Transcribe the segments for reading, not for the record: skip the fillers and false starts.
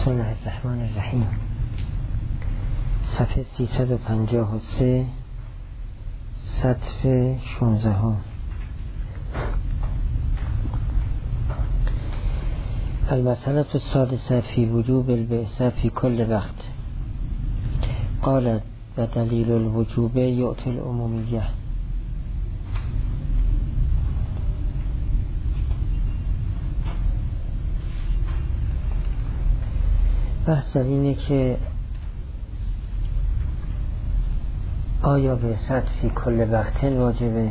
بسم الله الرحمن الرحیم. صفحه 353 سطر 16. المسألة السادسة في وجوب البعثة في كل وقت. قالت ودليل الوجوب يؤتي العمومية. بحث اینه که آیا بعثت فی کل وقت واجبه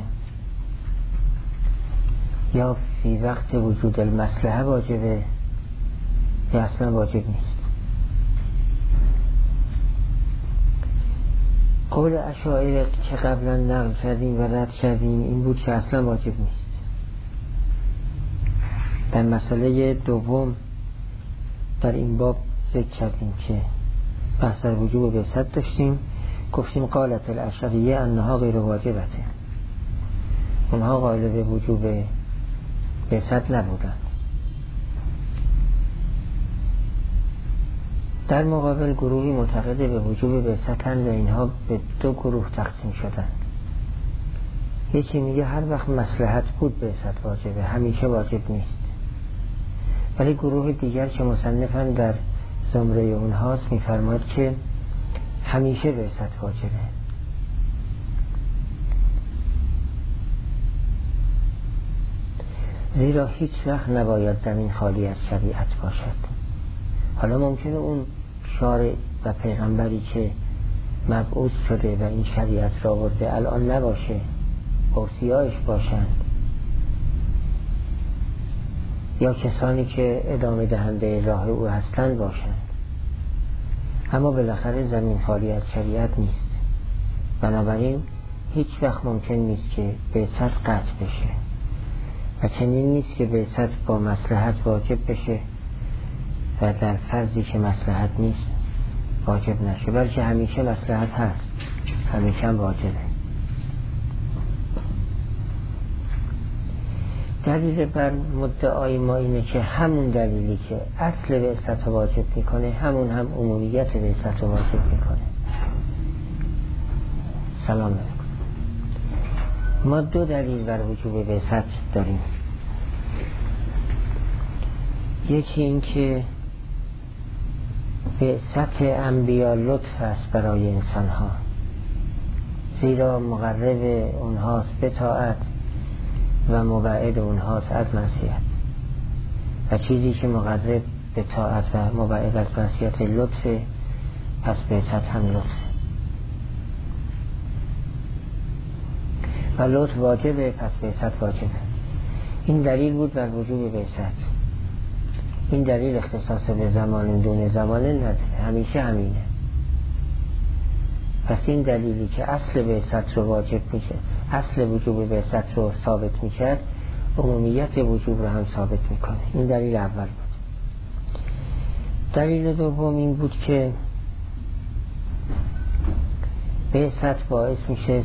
یا فی وقت وجود المصلحه واجبه یا اصلا واجب نیست. قول اشاعره که قبلا نقل کردیم و رد کردیم این بود که اصلا واجب نیست. در مسئله دوم در این باب ذکر کردیم که بحث در وجوب بعثت داشتیم، گفتیم قالت الاشعریه انها غیر واجبته، اونها قائل به وجوب بعثت نبودند. در مقابل گروهی معتقد به وجوب بعثتند و اینها به دو گروه تقسیم شدند. یکی میگه هر وقت مصلحت بود بعثت واجبه، همیشه واجب نیست. ولی گروه دیگر که مصنفن در زمره اونهاست میفرماید که همیشه بعثت واجبه. زیرا هیچ وقت نباید زمین خالی از شریعت باشد. حالا ممکنه اون شارع و پیغمبری که مبعوث شده و این شریعت را آورده الان نباشه، اوصیایش باشند یا کسانی که ادامه دهنده راه او هستند باشند، اما بالاخره زمین خالی از شریعت نیست. بنابراین هیچ وقت ممکن نیست که بعثت قطع بشه و چنین نیست که بعثت با مصلحت واجب بشه و در فرضی که مصلحت نیست واجب نشه، بلکه همیشه مصلحت هست، همیشه هم واجبه. دلیل بر مدعای ما اینه که همون دلیلی که اصل بعثت واجب میکنه همون هم عمومیت بعثت واجب میکنه. سلام علیکم. ما دو دلیل بر وجوب بعثت داریم. یکی این که بعثت انبیا لطف است برای انسان ها، زیرا مقرب اونهاست به طاعت و مبعد اونهاست از معصیت، و چیزی که مقرب به طاعت و مبعد از معصیت لطفه، پس بعثت هم لطفه و لطف واجبه، پس بعثت واجبه. این دلیل بود بر وجوب بعثت. این دلیل اختصاص به زمان دون زمان نداره، همیشه همینه. پس این دلیلی که اصل بعثت رو واجب میشه، اصل وجوب بعثت رو ثابت میکرد، عمومیت وجوب رو هم ثابت میکنه. این دلیل اول بود. دلیل دوم این بود که بعثت باعث میشه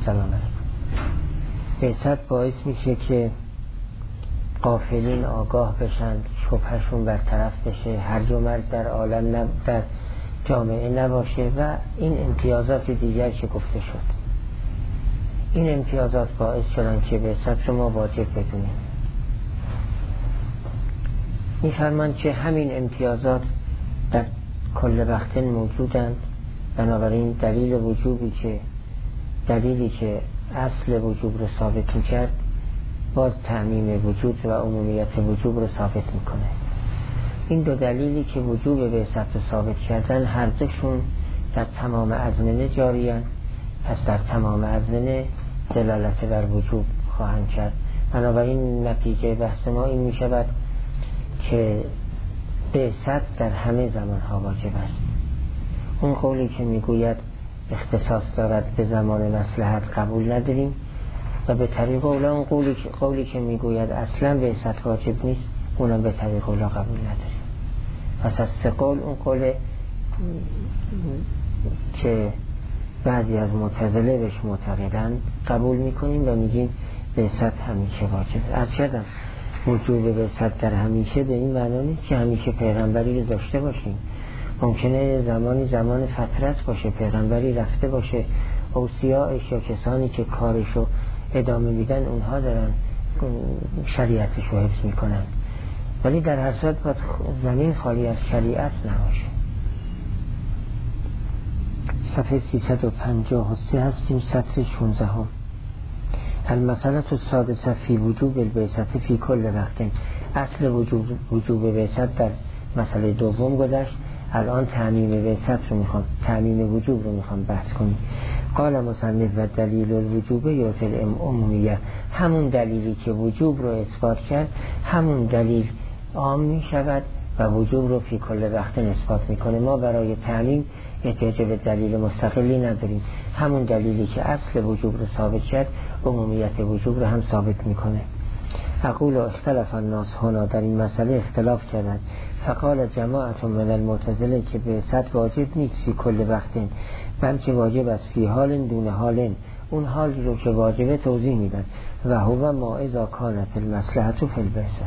بعثت باعث میشه که غافلین آگاه بشن، شبهشون برطرف بشه، هرج و مرج در عالم در جامعه نباشه و این امتیازات دیگر که گفته شد. این امتیازات باعث شدن که بعثت رو ما واجب بدونیم. می‌فرمایند که همین امتیازات در کل وقت موجودند، بنابراین دلیلی که اصل وجوب رو ثابت می‌کرد باز تعمیم وجود و عمومیت وجوب رو ثابت می‌کنه. این دو دلیلی که وجوب بعثت رو ثابت کردن هر دوشون در تمام ازمنه جاری‌اند، پس در تمام ازمنه دلالت بر وجوب خواهند کرد. بنابراین نتیجه بحث ما این می شود که بعثت در همه زمانها واجب است. اون قولی که می گوید اختصاص دارد به زمان مصلحت قبول نداریم و به طریق اولا اون قولی که می گوید اصلا بعثت واجب نیست اونم به طریق اولا قبول نداریم. پس از سه قول اون قول که بعضی از معتزله بهش معتقدند قبول میکنیم و میگیم بعثت همیشه واجبه. از کردم وجوب بعثت در همیشه به این معنی نیست که همیشه پیغمبری رو داشته باشیم. ممکنه زمان فترت باشه، پیغمبری رفته باشه، اوصیاءش یا کسانی که کارشو ادامه میدن اونها دارن شریعتشو حفظ میکنن، ولی در هر صورت باید زمین خالی از شریعت نباشه. صفحه 353 هستیم، سطر 16 هم. المسئله السادسه فی وجوب البعثة فی کل وقت. اصل وجوب بعثت در مسئله دوم گذشت، الان تعمیم بعثت رو میخوام، تعمیم وجوب رو میخوام بحث کنیم. قال مصنف و دلیل الوجوب یوفی العمومیه، همون دلیلی که وجوب رو اثبات کرد همون دلیل عام میشود و وجوب رو فی کل وقت اثبات میکنه. ما برای تعمیم احتیاج به دلیل مستقلی نداریم، همون دلیلی که اصل وجوب رو ثابت کرد عمومیت وجوب رو هم ثابت میکنه. اقول اختلاف الناس هنا، در این مسئله اختلاف کردند. فقال جماعت من المعتزله که بعثت واجب نیست فی کل وقت، بلکه واجب است فی حال دون حال، اون حال رو که واجبه توضیح میدن. و هو ما اذا کانت المصلحة فی البعثة،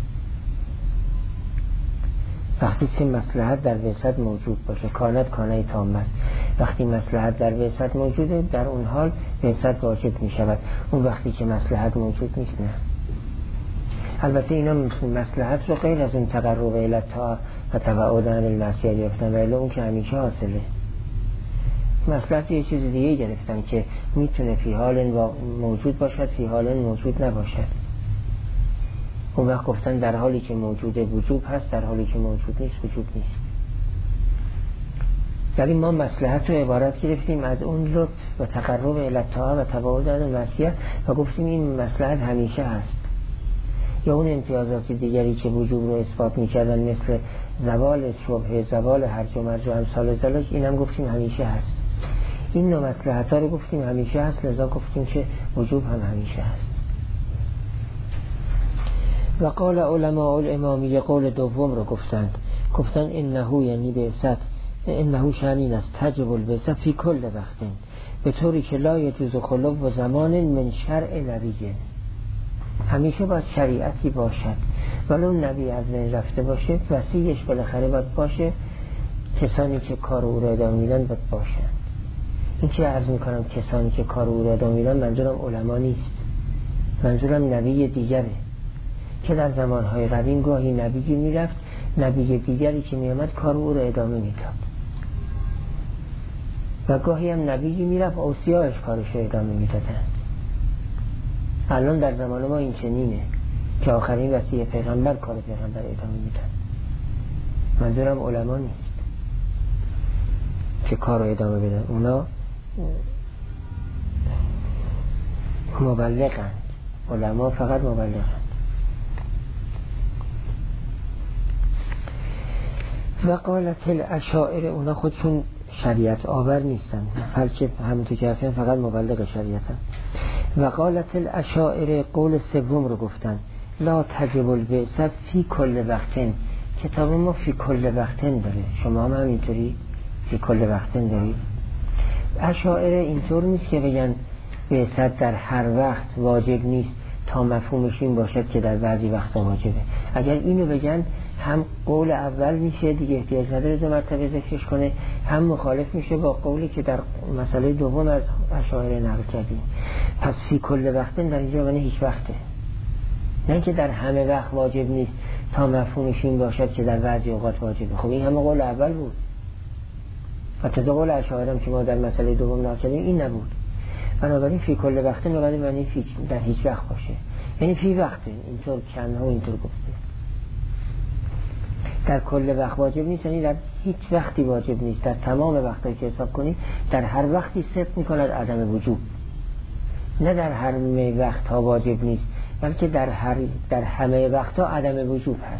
وقتی که مصلحت در بعثت موجود باشه، کانه تام است، وقتی مصلحت در بعثت موجوده در اون حال بعثت واجب می شود. اون وقتی که مصلحت موجود نیست نه. البته اینا مصلحت رو غیر از اون تقرب الی الطاعه و تبعد عن المعصیه گرفتن، ولی اون که همیشه حاصله. مصلحت یه چیز دیگه گرفتن که میتونه فی حال موجود باشد، فی حال موجود نباشد. اون وقت گفتن در حالی که موجود وجوب هست، در حالی که موجود نیست وجوب نیست. ولی ما مصلحت رو عبارت گرفتیم از اون لطف و تقرب الی الطاعه و تباعد عن المعصیه و گفتیم این مصلحت همیشه هست. یا اون امتیازات دیگری که وجوب رو اثبات میکردن مثل زوال شبهه، زوال هرج و مرج و امثال ذلک، اینم گفتیم همیشه هست. این نوع مصلحت ها رو گفتیم همیشه هست، لذا گفتیم که وجوب هم همیشه هست. و قال علماء الامامیه، قول دوم رو گفتند انه یعنی بعثت، انه شأنین است تجب البعثة فی کل وقت، به طوری که لا یجوز خلو و زمان من شرع نبیه، همیشه باید شریعتی باشد ولو نبی از بین رفته باشه، وصیش بالاخره باید باشه، کسانی که کار او را ادامه میدن باید باشن. این که عرض میکنم کسانی که کار او را ادامه میدن منظورم علما نیست، منظورم نبی دیگره که در زمانهای قدیم گاهی نبی میرفت، نبی دیگری که میامد کار او را ادامه میداد و گاهی هم نبی میرفت اوصیاش کارش را ادامه میدادن. الان در زمان ما این چنینه که آخرین وصیه پیغمبر کار پیغمبر ادامه میدن. منظورم علما نیست که کار رو ادامه بدن، اونا مبلغند، علما فقط مبلغند. و قالت الاشاعره، اونا خودشون شریعت آور نیستن، بلکه همونطور که هستن فقط مبلغ شریعتن. و قالت الاشاعره، قول سوم رو گفتن لا تجب البعثة فی کل وقتن، کتاب ما فی کل وقتن داره، شما هم اینطوری فی کل وقتن دارید. اشاعره اینطور نیست که بگن بعثت در هر وقت واجب نیست تا مفهومش این باشد که در بعضی وقتا واجبه. اگر اینو بگن هم قول اول میشه دیگه احتیاج نداره دو مرتبه ذکرش کنه، هم مخالف میشه با قولی که در مسئله دوم از اشاعره نقل کردیم. پس فی کل وقتن در اینجا معنی هیچ وقته، نه که در همه وقت واجب نیست تا مفهومش این باشد که در بعضی اوقات واجبه. خب این همه قول اول بود و تازه قول اشاعره هم که ما در مسئله دوم نقل کردیم این نبود. بنابراین فی کل وقتن معنی در هیچ وقت باشه، یعنی فی وقته، اینطور کنها و اینطور گفته. در کل وقت واجب نیست یعنی در هیچ وقتی واجب نیست، در تمام وقتی که حساب کنی در هر وقتی صدق میکند عدم وجوب، نه در همه وقت ها واجب نیست بلکه در همه وقت ها عدم وجوب هست.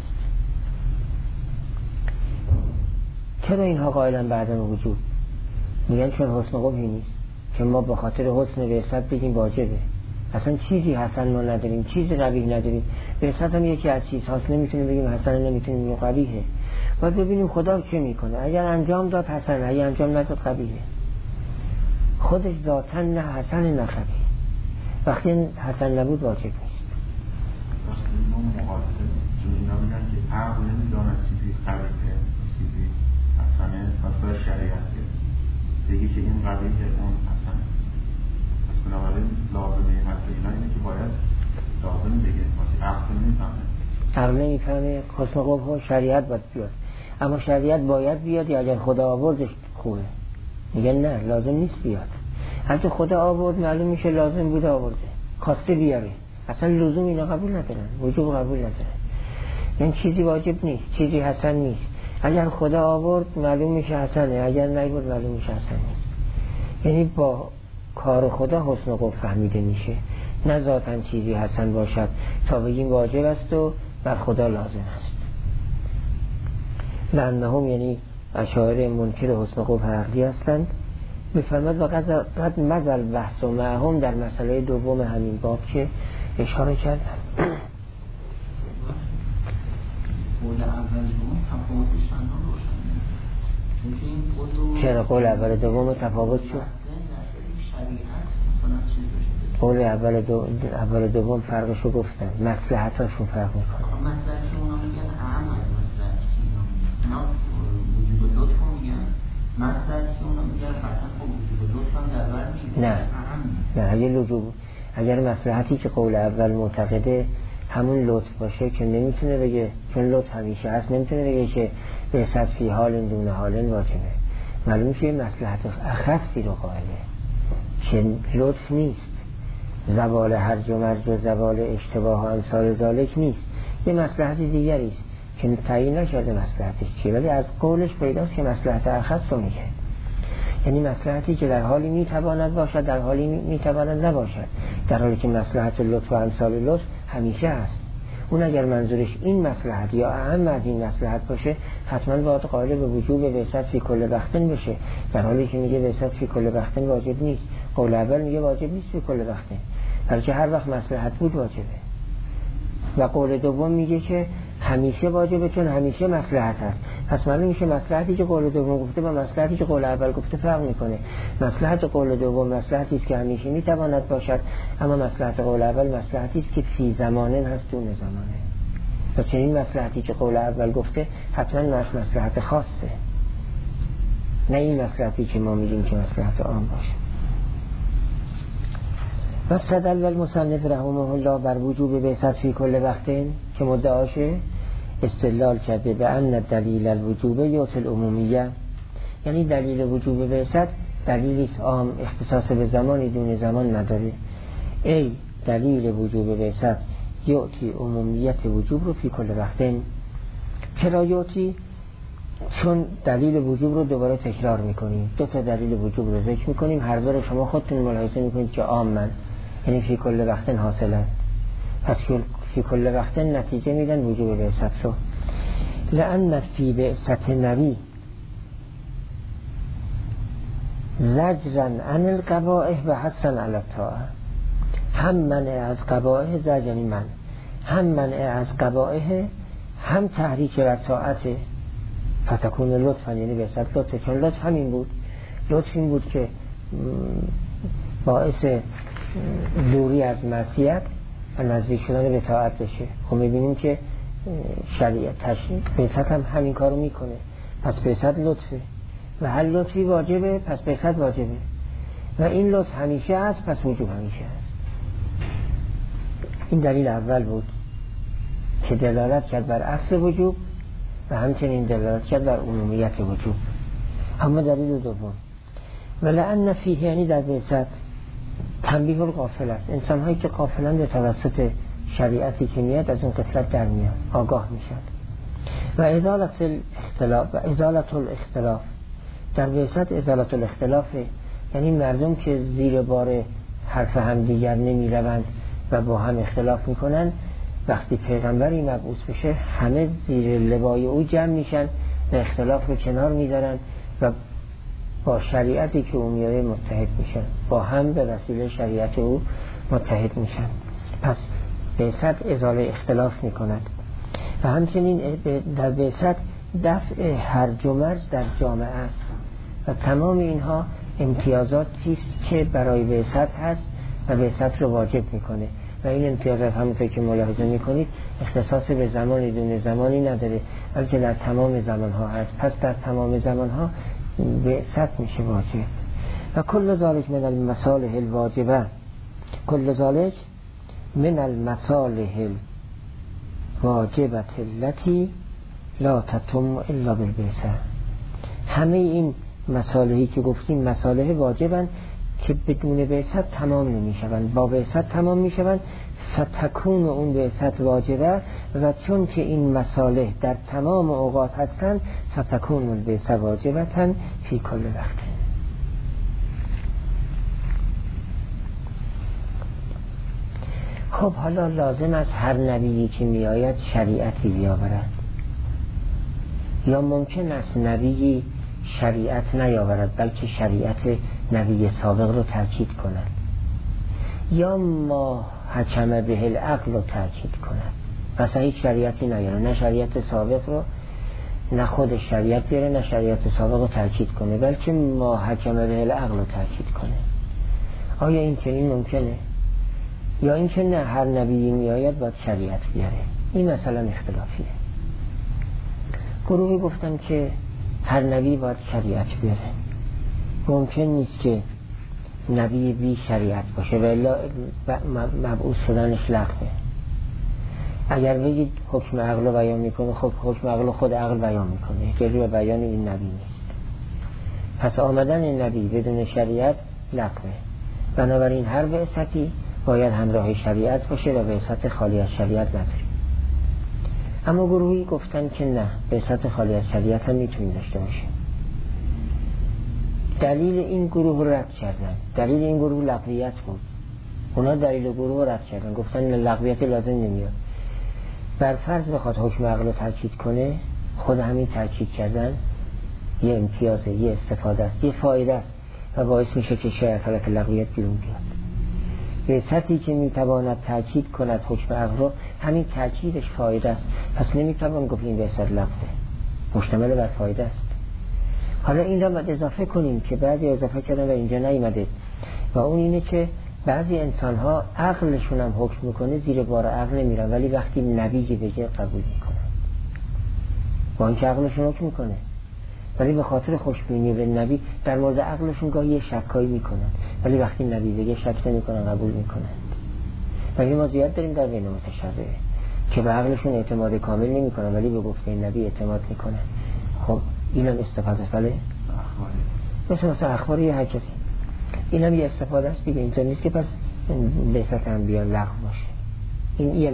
چرا اینها قائلن به عدم وجوب؟ میگن چون حسن قبحی نیست، که ما به خاطر حسن بعثت بگیم واجبه. اصلا چیزی حسن ما نداریم، چیزی قبیح نداریم. بعثت هم یکی از چیزهاست، نمیتونیم بگیم حسن، نمیتونیم بگیم قبیحه. باید ببینیم خدا چه میکنه، اگر انجام داد حسن، اگر انجام نداد قبیحه. خودش ذاتاً نه حسن نه قبیح، وقتی حسن نبود واجب نیست. ما مقایسه اینا میگن که عقل نمیداند چیزی قبیحه چیزی حسن صریح اون اصلا پس بنابراین لازمه حرف اینا اینه که باید لازم بگه باشه. عقل نمیفهمه حسن قبح شریعت باید بیاد، اما شریعت باید بیاد یا اگر خدا آوردش خوبه. میگن نه لازم نیست بیاد، حتی خدا آورد معلوم میشه لازم بوده آورده، خواسته بیاره، اصلا لزوم اینا قبول ندارن، وجوب قبول ندارن. یعنی چیزی واجب نیست، چیزی حسن نیست، اگر خدا آورد معلوم میشه حسنه، اگر نیورد معلوم میشه حسن نیست. یعنی با کار خدا حسن قبح فهمیده میشه، نه ذاتاً چیزی حسن باشد تا بگیم واجب است و بر خدا لازم است. لأنهم یعنی اشاعره منکر حسن قبح عقلی هستند. میفرماد و قد مزل بحث و معهم در مسئله دوم همین باب که اشاره کردم. چرا قول اول دوم تفاوت شد؟ قول اول دوم فرقشو گفتن، مصلحتاشون فرق میکنه. مصلحتی اونا میگن اهم از مصلحتی اینا وجود لطف میگن، مصلحتی اونا میگن قطعا خب وجود لطف هم در بر میگن. نه اگر مصلحتی که قول اول معتقده همون لطف باشه که نمیتونه بگه، چون لطف همیشه هست نمیتونه بگه که به صد فی حال دون حال واجبه. معلوم که مصلحت اخصی رو قائله که لطف نیست، زوال هرج و مرج و زوال اشتباه و امثال ذالک نیست، یه مصلحت دیگری است که تعیین نشده مصلحتش چیه، ولی از قولش پیداست که مصلحت اخص رو میگه. یعنی مصلحتی که در حالی میتواند باشد در حالی میتواند نباشد، در حالی که مصلحت لطف و امثال لطف همیشه هست. اون اگر منظورش این مصلحت یا اهم از این مصلحت باشه حتما باید قائل به وجوب بعثت فی کل وقتن بشه، در حالی که میگه بعثت فی کل وقتن واجب نیست. قول اول میگه واجب نیست فی کل وقتن، بلکه هر وقت مصلحت بود واجبه. و قول دوم میگه که همیشه واجبه چون همیشه مصلحت هست. پس معلوم میشه مصلحتی که قول دوم گفته با مصلحتی که قول اول گفته فرق میکنه. مصلحت قول دوم مصلحتی است که همیشه میتواند باشد، اما مصلحت قول اول مصلحتی است که فی زمانه هست دون زمانه. و چنین مصلحتی که قول اول گفته حتما مصلحت خاصه، نه این مصلحتی که ما میگیم که مصلحت عام باشه. و استدل المصنف رحمه الله بر وجوب بعثت فی کل وقتین که مدعاشه استدلال کرده به ان دلیل الوجوب یعطی العمومیه، یعنی دلیل وجوب بعثت دلیلی است عام، اختصاص به زمانی دون زمان نداره. ای دلیل وجوب بعثت یعطی عمومیت وجوب رو فی کل وقتین. چرا یعطی؟ چون دلیل وجوب رو دوباره تکرار میکنیم، دو تا دلیل وجوب رو ذکر میکنیم، هر دو رو شما خودتون ملاحظه میکنید که عامن، یعنی فی کل وقتن حاصلن، پس فی کل وقتن نتیجه میدن وجوب بعثت رو. لأن فی بعثت نبی زجرا عن القبائح و حسن علی الطاعه، هم منع از قبائح زجر، یعنی من هم منع از قبائح هم تحریک بر طاعت، فتکون لطفا یعنی بعثت لطفه، چون لطف همین بود، لطف این بود که باعث دوری از معصیت و نزدیک شدن به طاعت بشه. خب میبینیم که شریعت تشریع بعثت هم همین کارو میکنه، پس بعثت لطفه و هر لطفی واجبه پس بعثت واجبه، و این لطف همیشه هست پس وجوب همیشه هست. این دلیل اول بود که دلالت کرد بر اصل وجوب و همچنین دلالت کرد بر عمومیت وجوب. اما دلیل دوم ولأن فیه، یعنی در بعثت تنبیه الغافل است، انسان هایی که غافلن به توسط شریعتی که میاد از اون غفلت در میاد، آگاه میشد. و ازالت الاختلاف در بعثت ازالت الاختلاف، یعنی مردم که زیر بار حرف هم دیگر نمی روند و با هم اختلاف میکنن، وقتی پیغمبری مبعوث بشه همه زیر لوای او جمع میشن و اختلاف رو کنار میذارن و با شریعتی که او میاره متحد میشن، با هم به وسیله شریعت او متحد میشن. پس بعثت ازاله اختلاف میکند. و همچنین در بعثت دفع هرج و مرج در جامعه است و تمام اینها امتیازاتی است که برای بعثت هست و بعثت رو واجب میکنه. و این امتیازات همونطور که ملاحظه میکنید اختصاص به زمانی دون زمانی نداره، بلکه در تمام زمانها هست. پس در تمام زمانها بعثت میشه واجب. و کل ذالک من المصالح الواجبه، کل ذالک من المصالح الواجبه التي لا تتم الا بالبعثه. همه این مصالحی که گفتیم مصالح واجبن که بدون بعثت تمام نمیشوند، با بعثت تمام میشوند. فتکون اون بعثت واجبه و چون که این مصالح در تمام اوقات هستند فتکون البعثه واجبتن فی کل وقت. خب حالا لازم است هر نبیی که میآید شریعتی بیاورد، یا ممکن است نبیی شریعت نیاورد بلکه شریعت نبی سابق رو تاکید کند، یا ما حکم به العقل رو تاکید کند. مثلا هیچ شریعتی نیاره، نه شریعت سابق رو، نه خود شریعت بیاره، نه شریعت سابق رو تاکید کنه، بلکه ما حکم به العقل رو تاکید کنه. آیا این چنین ممکنه؟ یا اینکه نه هر نبیی میآید باید شریعت بیاره؟ این مثلا اختلافیه. گروهی گفتن که هر نبی باید شریعت بیاره، ممکن نیست که نبی بی شریعت باشه و الا مبعوث شدنش لغوه. اگر بگید حکم عقل رو بیان میکنه، خب حکم عقل خود عقل بیان میکنه، احتیاجی به بیان این نبی نیست. پس آمدن این نبی بدون شریعت لغوه. بنابراین هر بعثتی باید همراه شریعت باشه و بعثت خالی از شریعت نداره. اما گروهی گفتن که نه، بعثت خالی از شریعت هم میتونیم داشته باشیم. دلیل این گروه رد کردن، دلیل این گروه لغویت بود. اونا دلیل گروه رد کردن، گفتن لغویت لازم نمیاد. بر فرض بخواد حکم عقل رو تاکید کنه، خود همین تاکید کردن یه امتیازه، یه استفاده است، یه فایده است و باعث میشه که شاید حالت لغویت بیرون بیاد. بعثتی که میتواند تاکید کند حکم عقل رو، همین تاکیدش فایده است، پس نمیتوان گفت این بعثت لغوه، مشتمل بر فایده است. حالا این را باید اضافه کنیم که بعضی اضافه کردن و اینجا نیامده، و اون اینه که بعضی انسان ها عقلشون هم حکم میکنه، زیر بار عقل نمیرن، ولی وقتی نبی بگه قبول میکنن، با اینکه عقلشون حکم میکنه ولی به خاطر خوشبینی به نبی در مورد عقلشون گاهی یه شکایی میکنن، ولی وقتی نبی بگه شک نمیکنن، قبول میکنن. ولی ما زیاد داریم در بین متشابه که به عقلشون اعتماد کامل نمیکنن ولی به گفته نبی اعتماد میکنن. خب اینم استفاده است، بله؟ مثلا اخباری هر کسی، اینم یه استفاده است دیگه. اینطور نیست که پس بعثت انبیا لغو باشه. این یه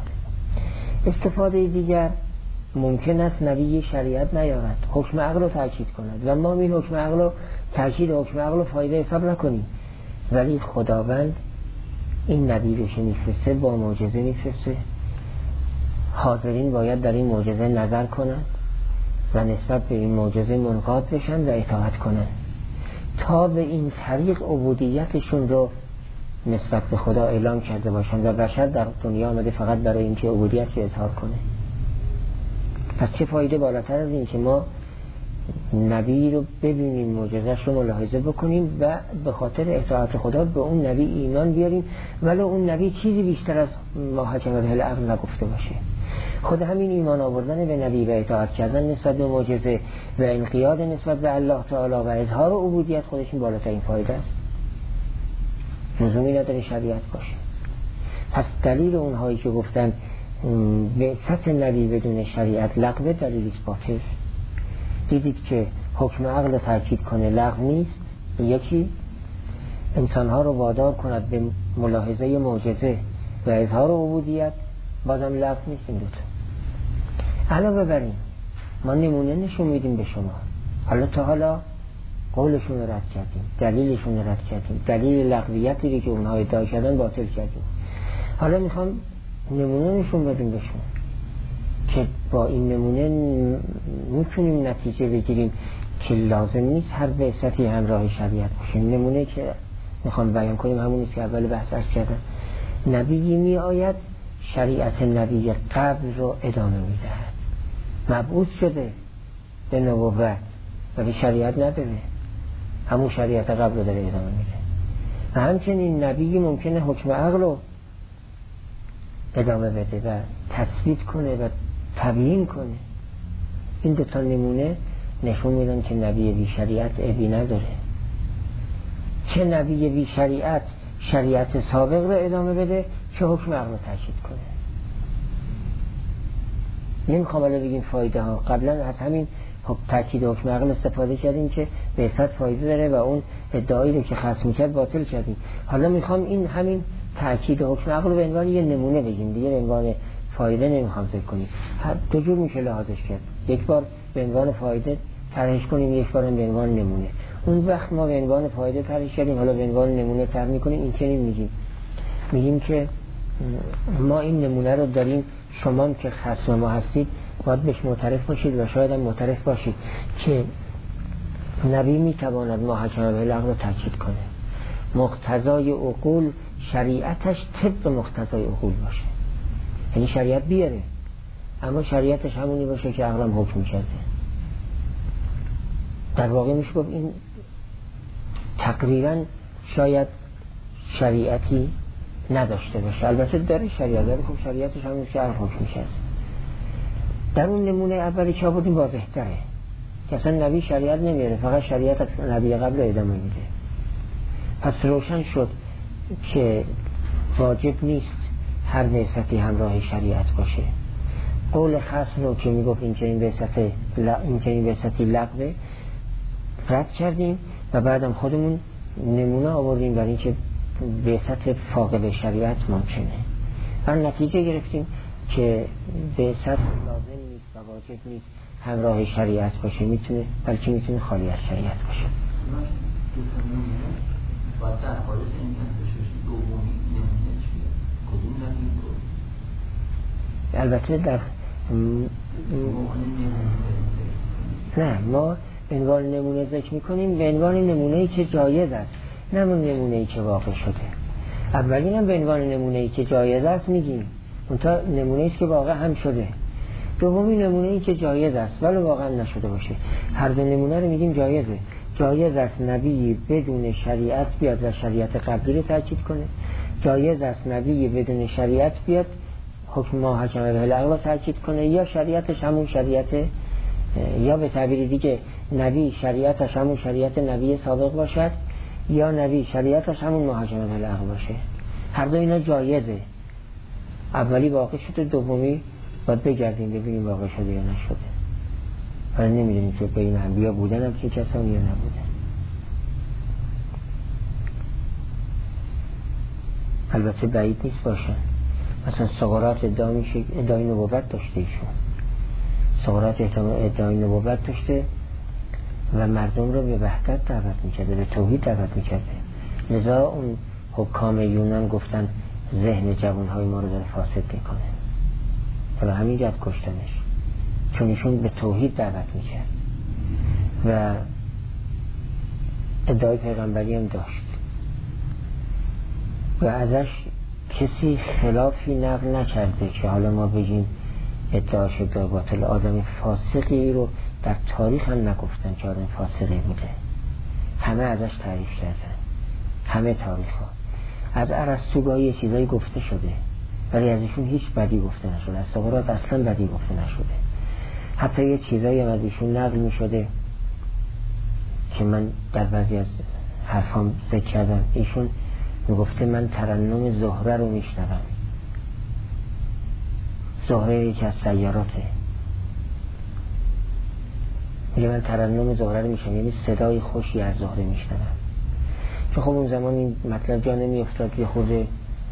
استفاده دیگر ممکن است نبی شریعت نیارد، حکم عقل رو تاکید کند و ما این حکم عقل رو تاکید حکم عقل رو فایده حساب نکنیم، ولی خداوند این نبی رو که میفرسته با معجزه میفرسته. حاضرین باید در این معجزه نظر کنند و نسبت به این معجزه منقاد بشن و اطاعت کنند تا به این طریق عبودیتشون رو نسبت به خدا اعلام کرده باشن و بشر در دنیا آمده فقط برای اینکه عبودیت رو اظهار کنه. پس چه فایده بالاتر از این که ما نبی رو ببینیم، معجزه‌اش رو ملاحظه بکنیم و به خاطر اطاعت خدا به اون نبی ایمان بیاریم، ولی اون نبی چیزی بیشتر از ما حکم به العقل نگفته باشه. خود همین ایمان آوردن به نبی و اطاعت کردن نسبت به معجزه و انقیاد نسبت به الله تعالی و اظهار عبودیت خودش بالاترین فایده است. لزومی نداره شریعت باشه. پس دلیل اونهایی که گفتن بعثت نبی بدون شریعت لغو، دلیلی باطل. دیدید که حکم عقل تاکید کنه لغو نیست، یکی انسانها رو وادار کند به ملاحظه معجزه و اظهار عبودیت، بازم لغو نیست. این دوتا علاوه بر این ما نمونه نشون میدیم به شما. حالا تا حالا قولشون رو رد کردیم، دلیلشون رو رد کردیم، دلیل لغویتی که اونها ادعا کردن باطل کردیم. حالا میخوام نمونه نشون بدیم به شما که با این نمونه میتونیم نتیجه بگیریم که لازم نیست هر بعثتی همراه شریعت باشه. نمونه که میخوام بیان کنیم همون نیست که اول بحث عرض کردم. نبی می آید شریعت نبی قبل رو ادامه میدهد، مبعوث شده به نبوت و به شریعت نداره، همون شریعت قبل رو داره ادامه میده. و همچنین نبی ممکنه حکم عقل رو ادامه بده و تثبیت کنه و تبیین کنه. این دو تا نمونه نشون میدن که نبی بی شریعت عیبی نداره. چه نبی بی شریعت شریعت سابق رو ادامه بده، چه حکم عقل رو تاکید کنه. نمیخوام الان بگیم فایده ها، قبلا از همین تاکید حکم عقل استفاده کردیم که بعثت فایده داره و اون ادعایی رو که خصم میکرد باطل کردیم. حالا میخوام این همین تاکید حکم عقل رو به عنوان یه نمونه بگیم، دیگه به عنوان فایده نمیخوام ذکر کنیم. دو جور میشه لحاظش کرد، یک بار به عنوان فایده طرحش کنیم، یک بار به عنوان نمونه. اون وقت ما به عنوان فایده طرحش کردیم، حالا به عنوان نمونه طرح میکنیم. این چنین میگیم که ما این نمونه رو داریم، شما که خصم ما هستید باید بهش معترف باشید و شاید هم معترف باشید که نبی میتواند محاکمه به عقل رو تاکید کنه، مقتضای عقول شریعتش طبق مقتضای عقول باشه، یعنی شریعت بیاره اما شریعتش همونی باشه که عقل هم حکم کرده. در واقع میشه گفت این تقریبا شاید شریعتی نداشته باشه، البته داره شریعت داره، خب شریعتش همونی که عقل حکم کرده. در اون نمونه اولی که آوردیم واضح تره که اصلا نبی شریعت نمیاره، فقط شریعت از نبی قبل ادامه میده. پس روشن شد که واجب نیست هر بعثتی همراه شریعت باشه. قول خصم رو که میگفت این چنین بعثتی لغوه رد کردیم و بعدم خودمون نمونه آوردیم برای اینکه بعثت فاقد شریعت ممکنه و نتیجه گرفتیم که بعثت لازم نیست و واجب نیست همراه شریعت باشه، میتونه بلکه میتونه خالی از شریعت باشه. باید در خالص این کنتشش دومی نمونه چیه؟ کدوم نمونه رو؟ البته در نه ما به عنوان نمونه ذکر میکنیم به عنوان نمونه‌ای که جایز است، نه نمونه‌ای که واقع شده. اولین هم به عنوان نمونه‌ای که جایز است میگیم، اونتا نمونه‌ای است که واقع هم شده. دومی نمونه‌ای که جایز است ولی واقعا نشده باشه. هر دو نمونه رو میگیم جایزه. جایز است نبی بدون شریعت بیاد و شریعت قبلی رو تاکید کنه، جایز است نبی بدون شریعت بیاد حکم محاکمه به العقل رو تاکید کنه، یا شریعتش همون شریعت، یا به تعبیر دیگه نبی شریعتش همون شریعت نبی سابق باشد یا نبی شریعتش همون محاکمه به العقل باشه. هر دو اینا جایزه. اولی واقع شده، دومی باید بگردیم ببینیم واقع شده یا نشده. ولی نمیدونیم که بین انبیا بودن هم که کسانی یا نبودن. البته بعید نیست باشن. مثلا سقراط ادعای نبوت داشته ایشون. سقراط ادعای نبوت داشته و مردم رو به وحدت دعوت میکرده، به توحید دعوت میکرده. لذا اون حکام یونان گفتن ذهن جوانهای ما رو داره فاسد میکنه، حالا همین جد کشتنش، چون ایشون به توحید دعوت میکرد و ادعای پیغمبری هم داشت و ازش کسی خلافی نقل نکرده که حالا ما بگیم ادعاش ادعای باطل. آدم فاسقی رو در تاریخ هم نگفتن که آدم فاسقی بوده، همه ازش تعریف کردن، همه تاریخ ها. از ارسطوگاهی یه چیزایی گفته شده ولی از ایشون هیچ بدی گفته نشده، از سقراط اصلا بدی گفته نشده. حتی یه چیزایی هم از ایشون نقل می شده که من در بعضی از حرفام ذکر کردم. ایشون می گفته من ترنم زهره رو می شنوم. زهره یکی از سیاراته، میگه من ترنم زهره رو می شنوم، یعنی صدای خوشی از زهره می شنوم. که خب اون زمان این مطلب جا نمی افتاد، یه خورده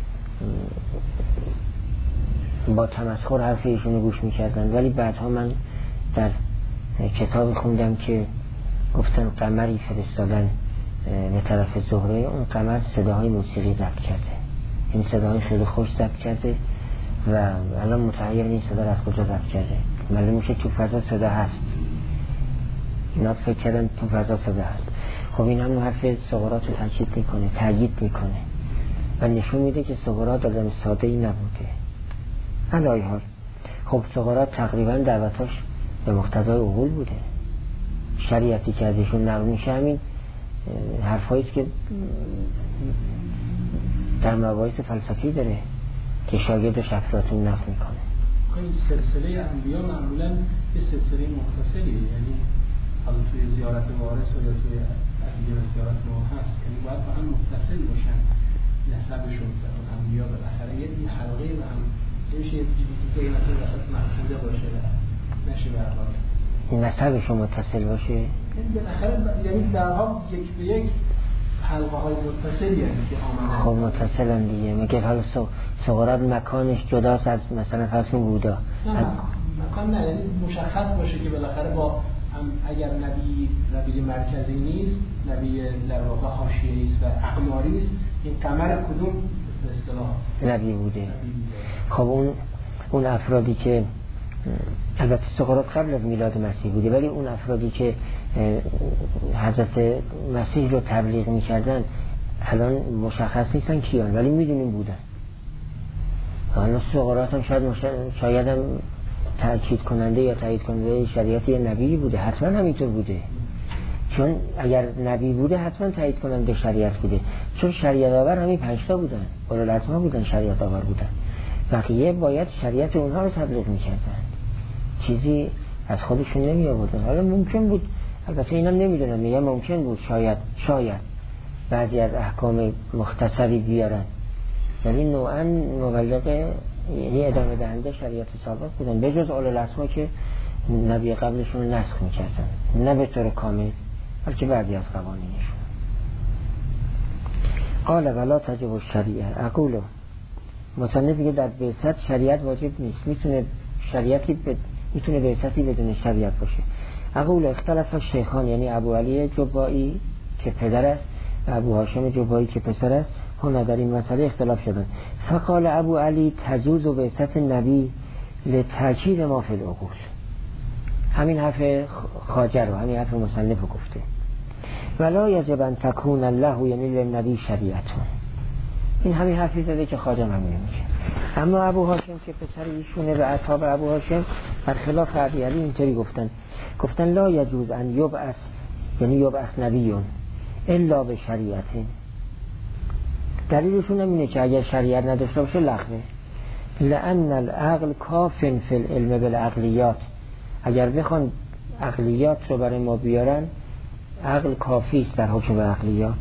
با تمسخر حرف ایشون رو گوش می کردن. ولی بعدها من در کتابی خوندم که گفتن قمری فرستادن به طرف زهره، اون قمر صداهای موسیقی ضبط کرده، این صداهای خیلی خوش ضبط کرده و الان متحیر این صدا رو از کجا ضبط کرده. معلوم میشه تو فضا صدا هست، اینا فکر کردن تو فضا صدا هست. خب این هم حرف سقراط رو تأکید میکنه و نشون میده که سقراط آدم ساده ای نبوده. علای حال خب سقراط تقریبا دعوتاش به مقتضای عقول بوده. شریعتی که ازشون نقل میشه همین حرفایی است که در مباحث فلسفی داره که شاگردش افلاطون نقل میکنه. این سلسله انبیا معمولا یه سلسله مختصریه، یعنی حالا توی زیارت وارث یا توی دیگه زیارت نو هست، یعنی باید با هم متصل باشن نسبشون و انبیا بالاخره یه حلقه و هم نمیشه یه دیگه مثلا وسط محفوظه باشه و نشه برقرار نسبشون متصل باشه، بالاخره یعنی درها یک به یک حلقه های متصلی هست که آمدن. خب متصلن دیگه. مگه حالا سقراط مکانش جداست از مثلا فرض بودا؟ مکان نه، یعنی مشخص باشه که بالاخره با اگر نبی مرکزی نیست، نبی در واقع حاشیه‌ای است و اقماری است، این قمر کدوم به اصطلاح نبی بوده. خب اون افرادی که البته سقراط قبل از میلاد مسیح بوده، ولی اون افرادی که حضرت مسیح رو تبلیغ می‌کردن الان مشخص نیستن کیان، ولی می‌دونیم بودن. حالا سقراط هم شاید هم تأکید کننده یا تایید کننده شریعت یه نبی بوده، حتما همینطور بوده، چون اگر نبی بوده حتما تایید کننده شریعت بوده، چون شریعت آور همین 5 تا بودن، اولوالعزم بودن، شریعت آور بودن، بقیه باید شریعت اونها رو تبلیغ می‌کردن، چیزی از خودشون نمی آوردن. حالا ممکن بود، البته اینم نمیدونم، میگم ممکن بود شاید بعضی از احکام مختصری بیارن، ولی نوعاً مبلغ یعنی ادامه دهنده شریعت سابق بودن، به جز اولوالعزم که نبی قبلشون رو نسخ میکردن، نه به طور کامل بلکه بعضی از قوانینشون. قال ولا تجب الشریعه اقولو، مصنف میگه در بعثت شریعت واجب نیست، میتونه بعثتی بدون شریعت باشه. اقول اختلاف شیخان، یعنی ابو علی جبایی که پدر است و ابو هاشم جبایی که پسر است، هنا در این مسئله اختلاف شدن. فقال ابو علی تجوز و بعثت نبی لتأکید ما فی العقول. همین حرف خواجه رو، همین حرف مصنف رو گفته. ولا یجب ان تکون الله یعنی للنبی شریعتون. این همین حرفی زده که خواجه همین میشه. اما ابو هاشم که پسر ایشونه و اصحاب ابو هاشم برخلاف ابو علی اینطوری گفتن لا یجوز ان یبعث یعنی یبعث نبیون الا به شریعتین. دلیلشون اینه که اگر شریعت نداشته باشه لغوه. لأن العقل کاف فی العلم بالعقلیات، اگر بخوان عقلیات رو برای ما بیارن، عقل کافی است در حکم به عقلیات.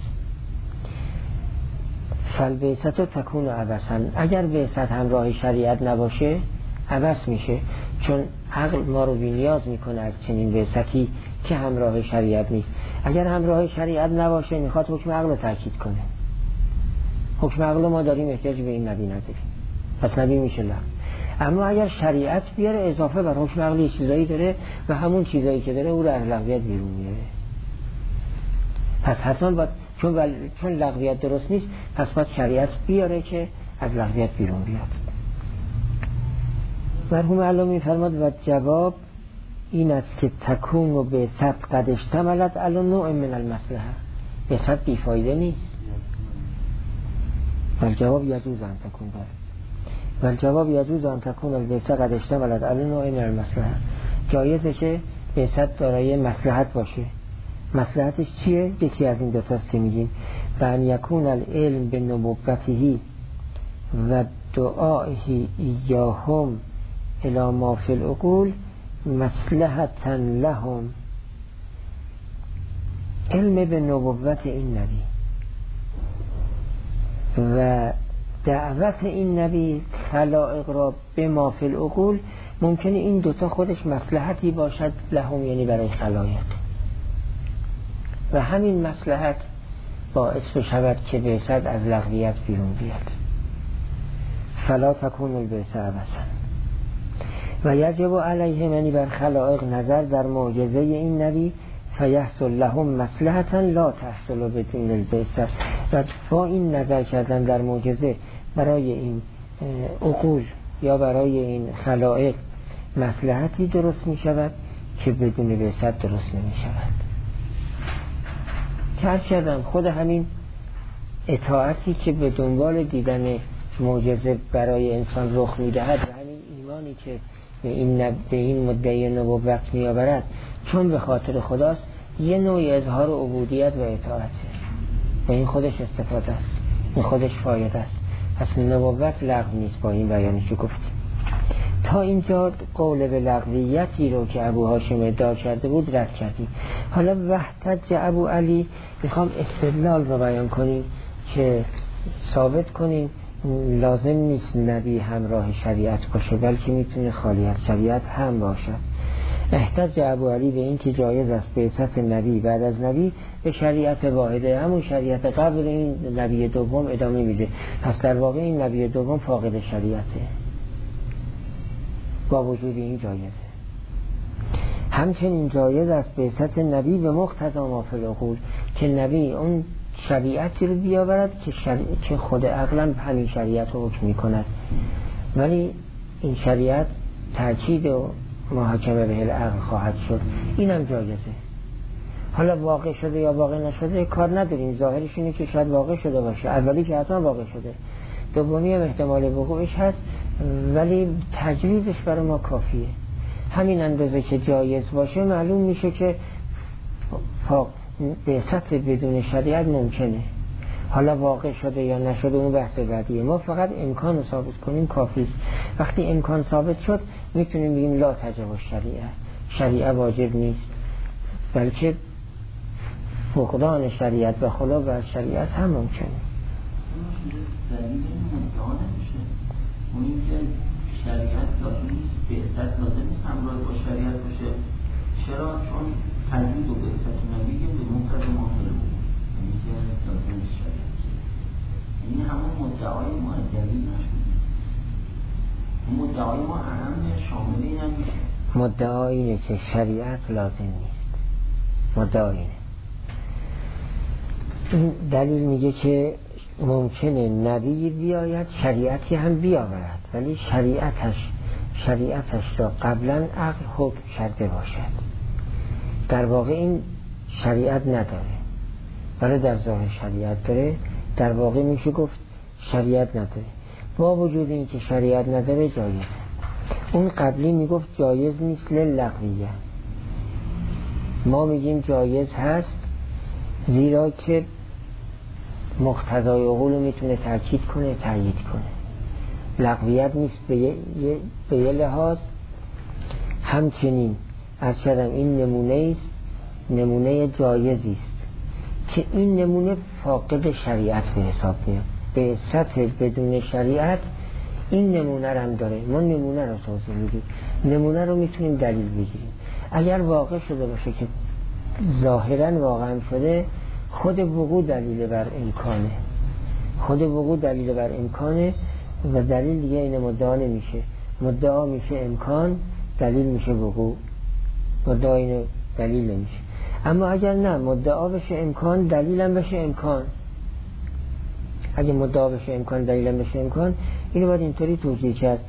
فالبعثت تکون عبثا، اگر بعثت همراه شریعت نباشه عبث میشه، چون عقل ما رو بی‌نیاز میکنه از چنین بعثتی که همراه شریعت نیست. اگر همراه شریعت نباشه میخواد حکم عقل رو تاکید کنه، حکم عقل ما داریم، احتیاج به این نبی نداریم، پس نبی میشه لغو. اما اگر شریعت بیاره اضافه بر حکم عقلی چیزایی داره و همون چیزایی که داره او رو از لغویت بیرون میاره، پس حتما باید چون لغویت درست نیست، پس باید شریعت بیاره که از لغویت بیرون بیاد. مرحوم علامه می‌فرماد و جواب این است که تکون و بعثت قد اشتملت علی نوع من المصلحه، بعثت بیفایده نیست. والجواب یجوز ان تکون والجواب یجوز ان تکون البعثه قد اشتملت علی نوع من المصلحه، جایزه که بعثت دارای مصلحت باشه. مصلحتش چیه؟ یکی از این دو تاست که میگیم و ان یکون العلم به نبوته و دعائه ایاهم الی ما فی العقول مصلحتا لهم. علم به نبوت این نبی و دعوت این نبی خلائق را به ما فی العقول، ممکنه این دوتا خودش مصلحتی باشد لهم، یعنی برای خلائق، و همین مصلحت باعث شود که بعثت از لغویت بیرون بیاد. فلا تکون البعثه عبثا و یجب علیهم، یعنی بر خلائق نظر در معجزه این نبی فیحصل لهم مصلحتا لا تحصل بدون البعثه، و با این نظر کردن در معجزه برای این عقول یا برای این خلائق مصلحتی درست می شود که بدون بعثت درست نمی شود. عرض کردم خود همین اطاعتی که به دنبال دیدن معجزه برای انسان رخ می‌دهد و همین ایمانی که به این مدعی نبوت می‌آورد، چون به خاطر خداست، یه نوع اظهار عبودیت و اطاعته و این خودش استفاده است، این خودش فایده است. پس نبوت لغو نیست با این بیانی که گفتیم. تا اینجا قول به لغویتی رو که ابو هاشم ادعا کرده بود رد کردیم. حالا واحتج ابو علی میخوام استدلال رو بیان کنیم که ثابت کنیم لازم نیست نبی همراه شریعت باشه، بلکه میتونه خالی از شریعت هم باشه. احتج ابو علی به این که جایز است بعثت نبی بعد از نبی به شریعت واحده، همون شریعت قبل این نبی دوم ادامه میده. پس در واقع این نبی دوم فاقد شریعته، با وجود این جایزه. همچنین جایز است بعثت نبی به مقتضا ما فی العقول، که نبی اون شریعتی رو بیاورد که خود عقلم همین شریعت رو حکم میکند، ولی این شریعت تاکید و محاکمه به العقل خواهد شد، اینم جایزه. حالا واقع شده یا واقع نشده کار نداریم، ظاهرش اینه که شاید واقع شده باشه، اولی که حتما واقع شده، دومی هم احتمال وقوعش هست، ولی تجویزش برای ما کافیه. همین اندازه که جایز باشه معلوم میشه که بعثت بدون شریعت ممکنه. حالا واقع شده یا نشده اون بحث بعدیه، ما فقط امکان رو ثابت کنیم کافیست. وقتی امکان ثابت شد میتونیم بگیم لا تجب شریعه واجب نیست، بلکه فقدان شریعت و خلاف از شریعت هم ممکنه. دلیل مدعا نمیشه اون این که شریعت لازم نیست، بعثت لازم نیست همراه با شریعت باشه. چرا؟ چون تجوید و بعثت نبی به مقتضا ما فی العقول، یعنی که لازم نیست شریعت، یعنی همون مدعای ما دلیل نشده، مدعای ما اهم شامل این هم میشه. مدعا اینه که شریعت لازم نیست، مدعا اینه. این دلیل میگه که ممکنه نبی بیاید شریعتی هم بیاورد، ولی شریعتش را قبلا عقل حکم کرده باشد. در واقع این شریعت نداره، ولی در ظاهر شریعت داره. در واقع میشه گفت شریعت نداره، با وجود این که شریعت نداره جایزه. اون قبلی میگفت جایز نیست للغویه، ما میگیم جایز هست زیرا که مقتضای عقول رو میتونه تاکید کنه، تأیید کنه. لغویت نیست به یه لحاظ. همچنین از کردم این نمونه است، نمونه جایزی است که این نمونه فاقد شریعت به حساب میاد. به سطح بدون شریعت این نمونه رو هم داره، ما نمونه رو توضیح میدیم، نمونه رو میتونیم دلیل بگیریم. اگر واقع شده باشه که ظاهرا واقعا شده، خود وقوع دلیل بر امکانه، خود وقوع دلیل بر امکانه و دلیل دیگه این مدعا نمیشه. مدعا میشه امکان، دلیل میشه وقوع، مدعا این دلیل نمیشه. اما اگر نه مدعا بشه امکان، دلیلم بشه امکان، اگه مدعا بشه امکان، دلیلم بشه امکان، اینو باید اینطوری توضیح کرد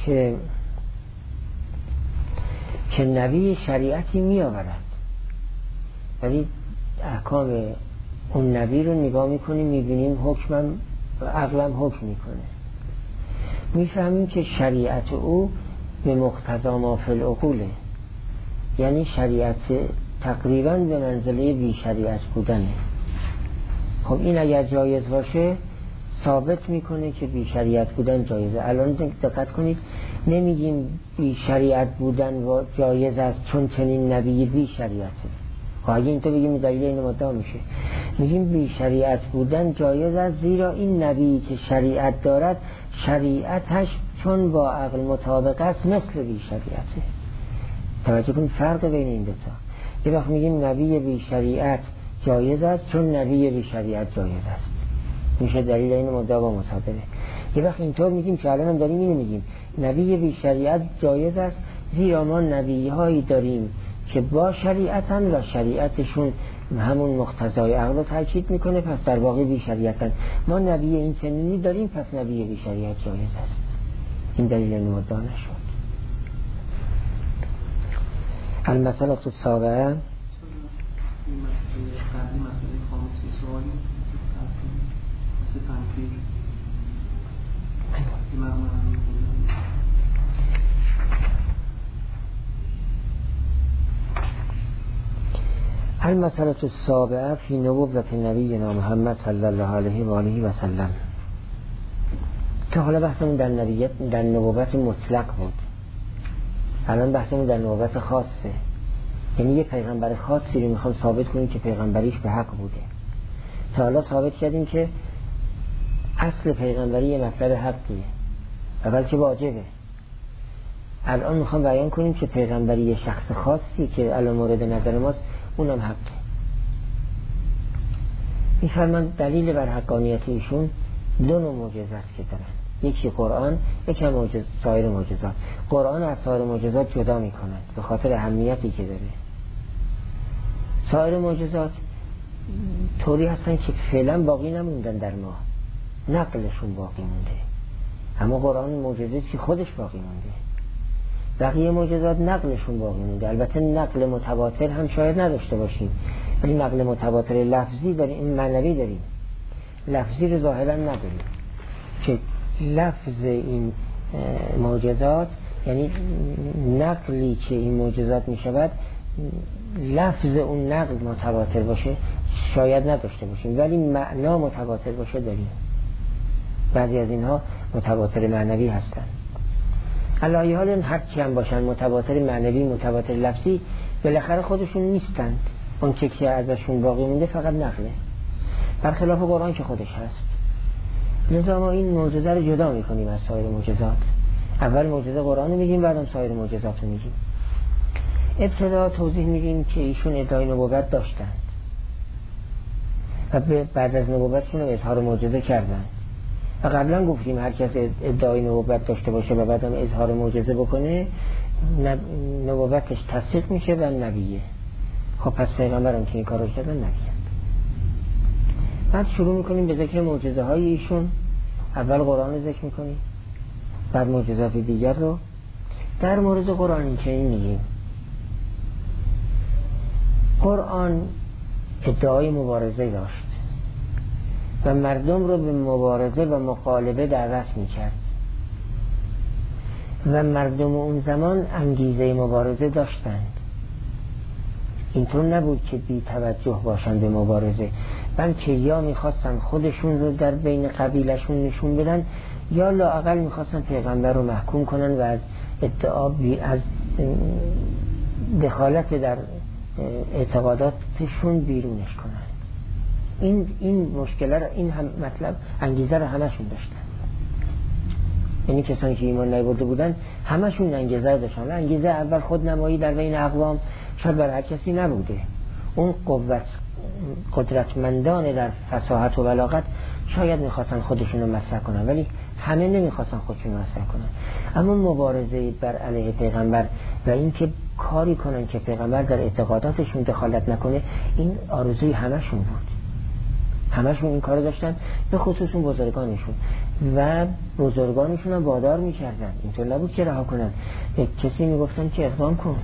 که نبی شریعتی می آورد، ولی احکام اون نبی رو نگاه میکنیم میبینیم حکمم عقلم حکم میکنه، میفهمیم که شریعت او به مقتضا ما فی العقوله، یعنی شریعت تقریبا به منزله بی شریعت بودنه. خب این اگر جایز باشه ثابت میکنه که بی شریعت بودن جایزه. الان دقت کنید، نمیگیم بی شریعت بودن جایز است چون چنین نبی بی شریعته. خب اگه این تو بگیم دلیل این مدعا میشه، میگیم بی شریعت بودن جایز است زیرا این نبی که شریعت دارد شریعتش چون با عقل مطابق است مثل بی شریعته. توجه کن فرق بین این دوتا. یه وقت میگیم نبی بی شریعت جایز است چون نبی بی شریعت جایز است، میشه دلیل این مدعا با مصادره. یه وقت اینطور میگیم که الان هم داریم اینو میگیم نبی بی شریعت جایز است زیرا ما نبی هایی داریم که با شریعتن و شریعتشون همون مقتضای عقل رو تاکید میکنه، پس در واقع بی شریعتن. ما نبی این چنینی داریم، پس نبی بی شریعت جایز است. این دلیل این مدعا نشد. المسئله السابعه المسألة السابعة في نبوة نبينا محمد صلى الله عليه وآله وسلم. که حالا بحثمون در نبوت مطلق بود، الان بحثمون در نوبت خاصه، یعنی یه پیغمبر خاصی رو میخوام ثابت کنیم که پیغمبریش به حق بوده. تا حالا ثابت کردیم که اصل پیغمبری یه مطلب حقیه، اول که واجبه. الان میخوام بیان کنیم که پیغمبری یه شخص خاصی که الان مورد نظر ماست اونم حقه. میفرمان دلیل بر حقانیت ایشون دو نوع معجزه است که دارن، یکی قرآن، یکی هم سایر معجزات. قرآن از سایر معجزات جدا میکنند به خاطر اهمیتی که داره. سایر معجزات طوری هستن که فعلا باقی نموندن در ما، نقلشون باقی مونده، اما قرآن معجزه که خودش باقی مونده. بقیه معجزات نقلشون باقی مونده. البته نقل متواتر هم شاید نداشته باشیم، ولی نقل متواتر لفظی داریم، این معنوی داریم، لفظی رو ظاهرا نداریم که لفظ این معجزات، یعنی نقلی که این معجزات می شود، لفظ اون نقل متواتر باشه شاید نداشته باشیم، ولی معنا متواتر باشه داریم. بعضی از اینها متواتر معنوی هستن. علایه حال هر چی هم باشن، متواتر معنوی، متواتر لفظی، بالاخره خودشون نیستند. اون که ازشون باقی مونده فقط نقله، برخلاف قرآن که خودش هست. لذا ما این معجزه رو جدا میکنیم از سایر معجزات. اول معجزه قرآن رو میگیم، بعدم سایر معجزات رو میگیم. ابتدا توضیح میدیم که ایشون ادعای نبوت داشتند و بعد از نبوتشون رو اظهار معجزه کردند. و قبلا گفتیم هر کس ادعای نبوت داشته باشه و بعدم اظهار معجزه بکنه، نبوتش تصدیق میشه و نبیه. خب پس پیغمبرم که این کارو کردن نبیه. بعد شروع میکنیم به ذکر معجزه های ایشون. اول قرآن رو ذکر میکنیم، بعد معجزات دیگر رو. در مورد قرآن این که این میگیم قرآن ادعای مبارزه داشت و مردم رو به مبارزه و مقالبه دعوت میکرد و مردم اون زمان انگیزه مبارزه داشتند. اینطور نبود که بی توجه باشن به مبارزه، بلکه یا میخواستن خودشون رو در بین قبیلشون نشون بدن، یا لااقل میخواستن پیغمبر رو محکوم کنن و از ادعا از دخالت در اعتقاداتشون بیرونش کنن. این مشکل رو، این هم مطلب انگیزه رو همشون داشتن. یعنی کسانی که ایمان نیاورده بودن همشون انگیزه داشتن. انگیزه اول خودنمایی در بین اقوام شاید برای هر کسی نبوده. اون قدرتمندان در فصاحت و بلاغت شاید میخواستن خودشون رو مطرح کنن، ولی همه نمیخواستن خودشون رو مطرح کنن. اما مبارزه بر علیه پیغمبر و این که کاری کنن که پیغمبر در اعتقاداتشون دخالت نکنه، این آرزوی همشون بود. همشون این کارو داشتن، به خصوص اون بزرگانشون، و بزرگانشون هم وادار میکردن. اینطور نبود که رها کنن، به کسی میگفتن که اقدام کن.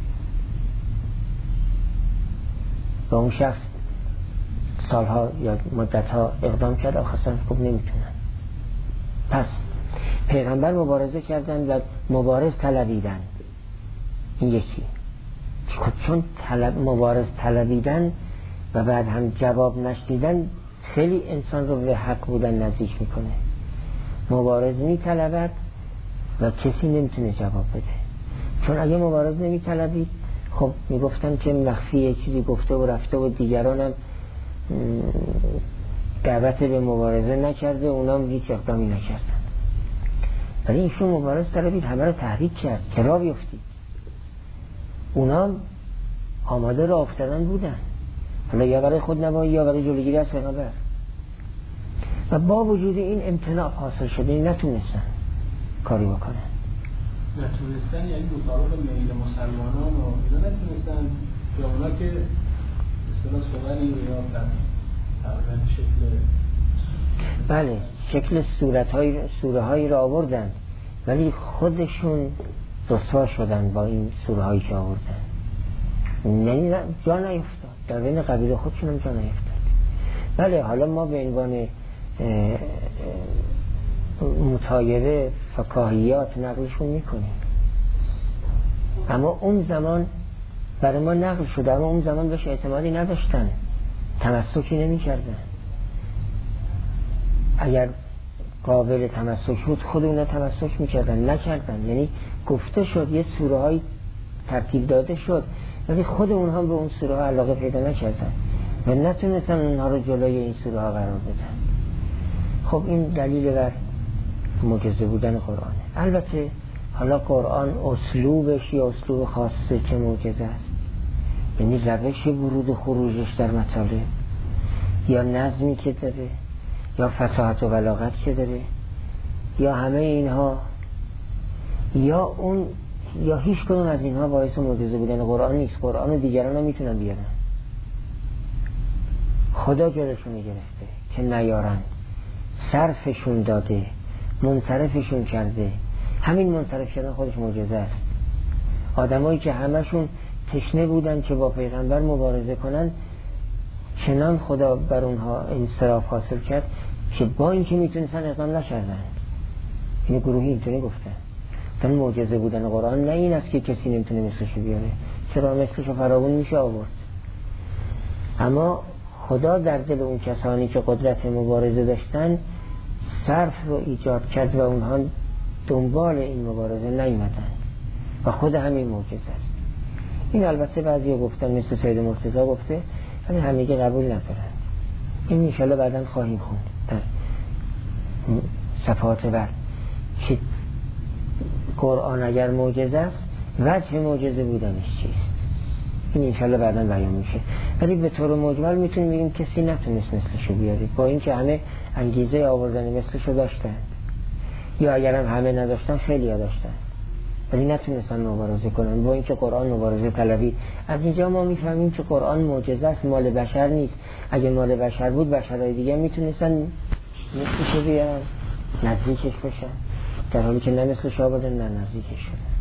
و اون شخص سالها یا مدتها اقدام کرد، آخرسان خوب نمیتونن. پس پیغمبر مبارزه کردن و مبارز طلبیدن. این یکی. چون مبارز طلبیدن و بعد هم جواب نشنیدن خیلی انسان رو به حق بودن نزدیک میکنه. مبارز میطلبد و کسی نمیتونه جواب بده. چون اگه مبارز نمیطلبید، خب میگفتن که مخفی چیزی گفته و رفته و دیگران هم دعوت به مبارزه نکرده، اونا هم هیچ اقدامی نکردن. ولی ایشون مبارز طلبید، همه رو تحریک کرد که راه بیفتید. اونا آماده را افتادن بودن، حالا یا برای خودنمایی یا برای جلوگیری از پیغمبر. و با وجود این امتناع حاصل شده، نتونستن کاری بکنن. نتونستن یعنی مطابق میل مسلمانان و اینا نتونستن، که اونا که اصطلاح صغری یا تقریبا شکل بله شکل سوره هایی را آوردن، ولی خودشون رسوا شدن با این سوره هایی که آوردن. یعنی جا نیفتاد، در بین قبیله خودشون هم جا نیفتاد. بله حالا ما به عنوان مطایره فکاهیات نقلشون میکنیم، اما اون زمان برای ما نقل شده، اما اون زمان بهش اعتمادی نداشتن، تمسکی نمی کردن. اگر قابل تمسک شد خود اونا تمسک میکردن، نکردن. یعنی گفته شد یه سوره های ترتیب داده شد ولی خود اونها به اون سوره ها علاقه پیدا نکردن و نتونستن اونها رو جلوی این سوره ها قرار بدن. خب این دلیل بر معجزه بودن قرآن. البته حالا قرآن اسلوبش یا اسلوب خاصه که معجزه است، یعنی روش ورود و خروجش در مطالب یا نظمی که داره یا فصاحت و بلاغت که داره یا همه اینها یا اون یا هیچ کدوم از اینها باعث معجزه بودن قرآن نیست. قرآن رو دیگران هم میتونن بیارن، خدا جلوشون گرفته که نیارن، صرفشون داده، منصرفشون کرده. همین منصرف شدن خودش معجزه است. آدمایی که همشون تشنه بودن که با پیغمبر مبارزه کنن، چنان خدا بر اونها انصراف حاصل کرد که با اینکه میتونستن اقدام نکردن. این گروهی اینطوری گفتن مثلا معجزه بودن قرآن نه این است که کسی نمیتونه مثلشو بیاره، چرا مثلشو فراوون میشه آورد، اما خدا در دل اون کسانی که قدرت مبارزه داشتن صرف رو ایجاد کرد و اونها دنبال این مبارزه نیامدن و خود همین معجزه است. این البته بعضی گفتن مثل سید مرتضی گفته ولی همگی قبول ندارن. این انشالله بعداً خواهیم خوند در صفحات بعد که قرآن اگر معجزه است وجه معجزه بودنش چیست. این انشالله بعداً بیان میشه. ولی به طور مجمل میتونیم بگیم کسی نتونست مثلشو بیاره، با اینکه همه انگیزه آوردن مثلشو داشتن یا اگر هم همه نداشتن خیلی ها داشتن ولی نتونستن مبارزه کنن، با اینکه قرآن مبارزه طلبی. از اینجا ما میفهمیم که قرآن معجزه است، مال بشر نیست. اگه مال بشر بود بشرهای دیگه میتونستن مثلشو بیارن، نزدیکش بشن، در حالی که نه مثلش آوردن نه نزدیکش شدن.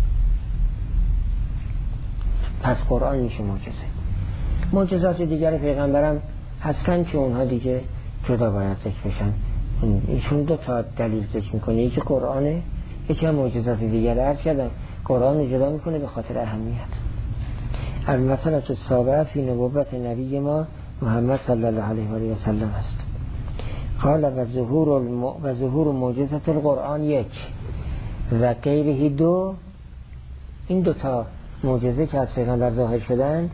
پس قرآن میشه معجزه. معجزات دیگر پیغمبرم هستن که اونها دیگه جدا باید ذکر بشن. ایشون دو تا دلیل ذکر میکنه، یکی قرآنه، یکی هم معجزات دیگر. عرض کردم قرآن رو جدا میکنه به خاطر اهمیت. المسئله السابعه فی نبوت نبی ما محمد صلی الله علیه و آله و سلم است. قال و ظهور معجزات القرآن یک و غیره دو. این دوتا معجزه که از پیغمبر ظاهر شدند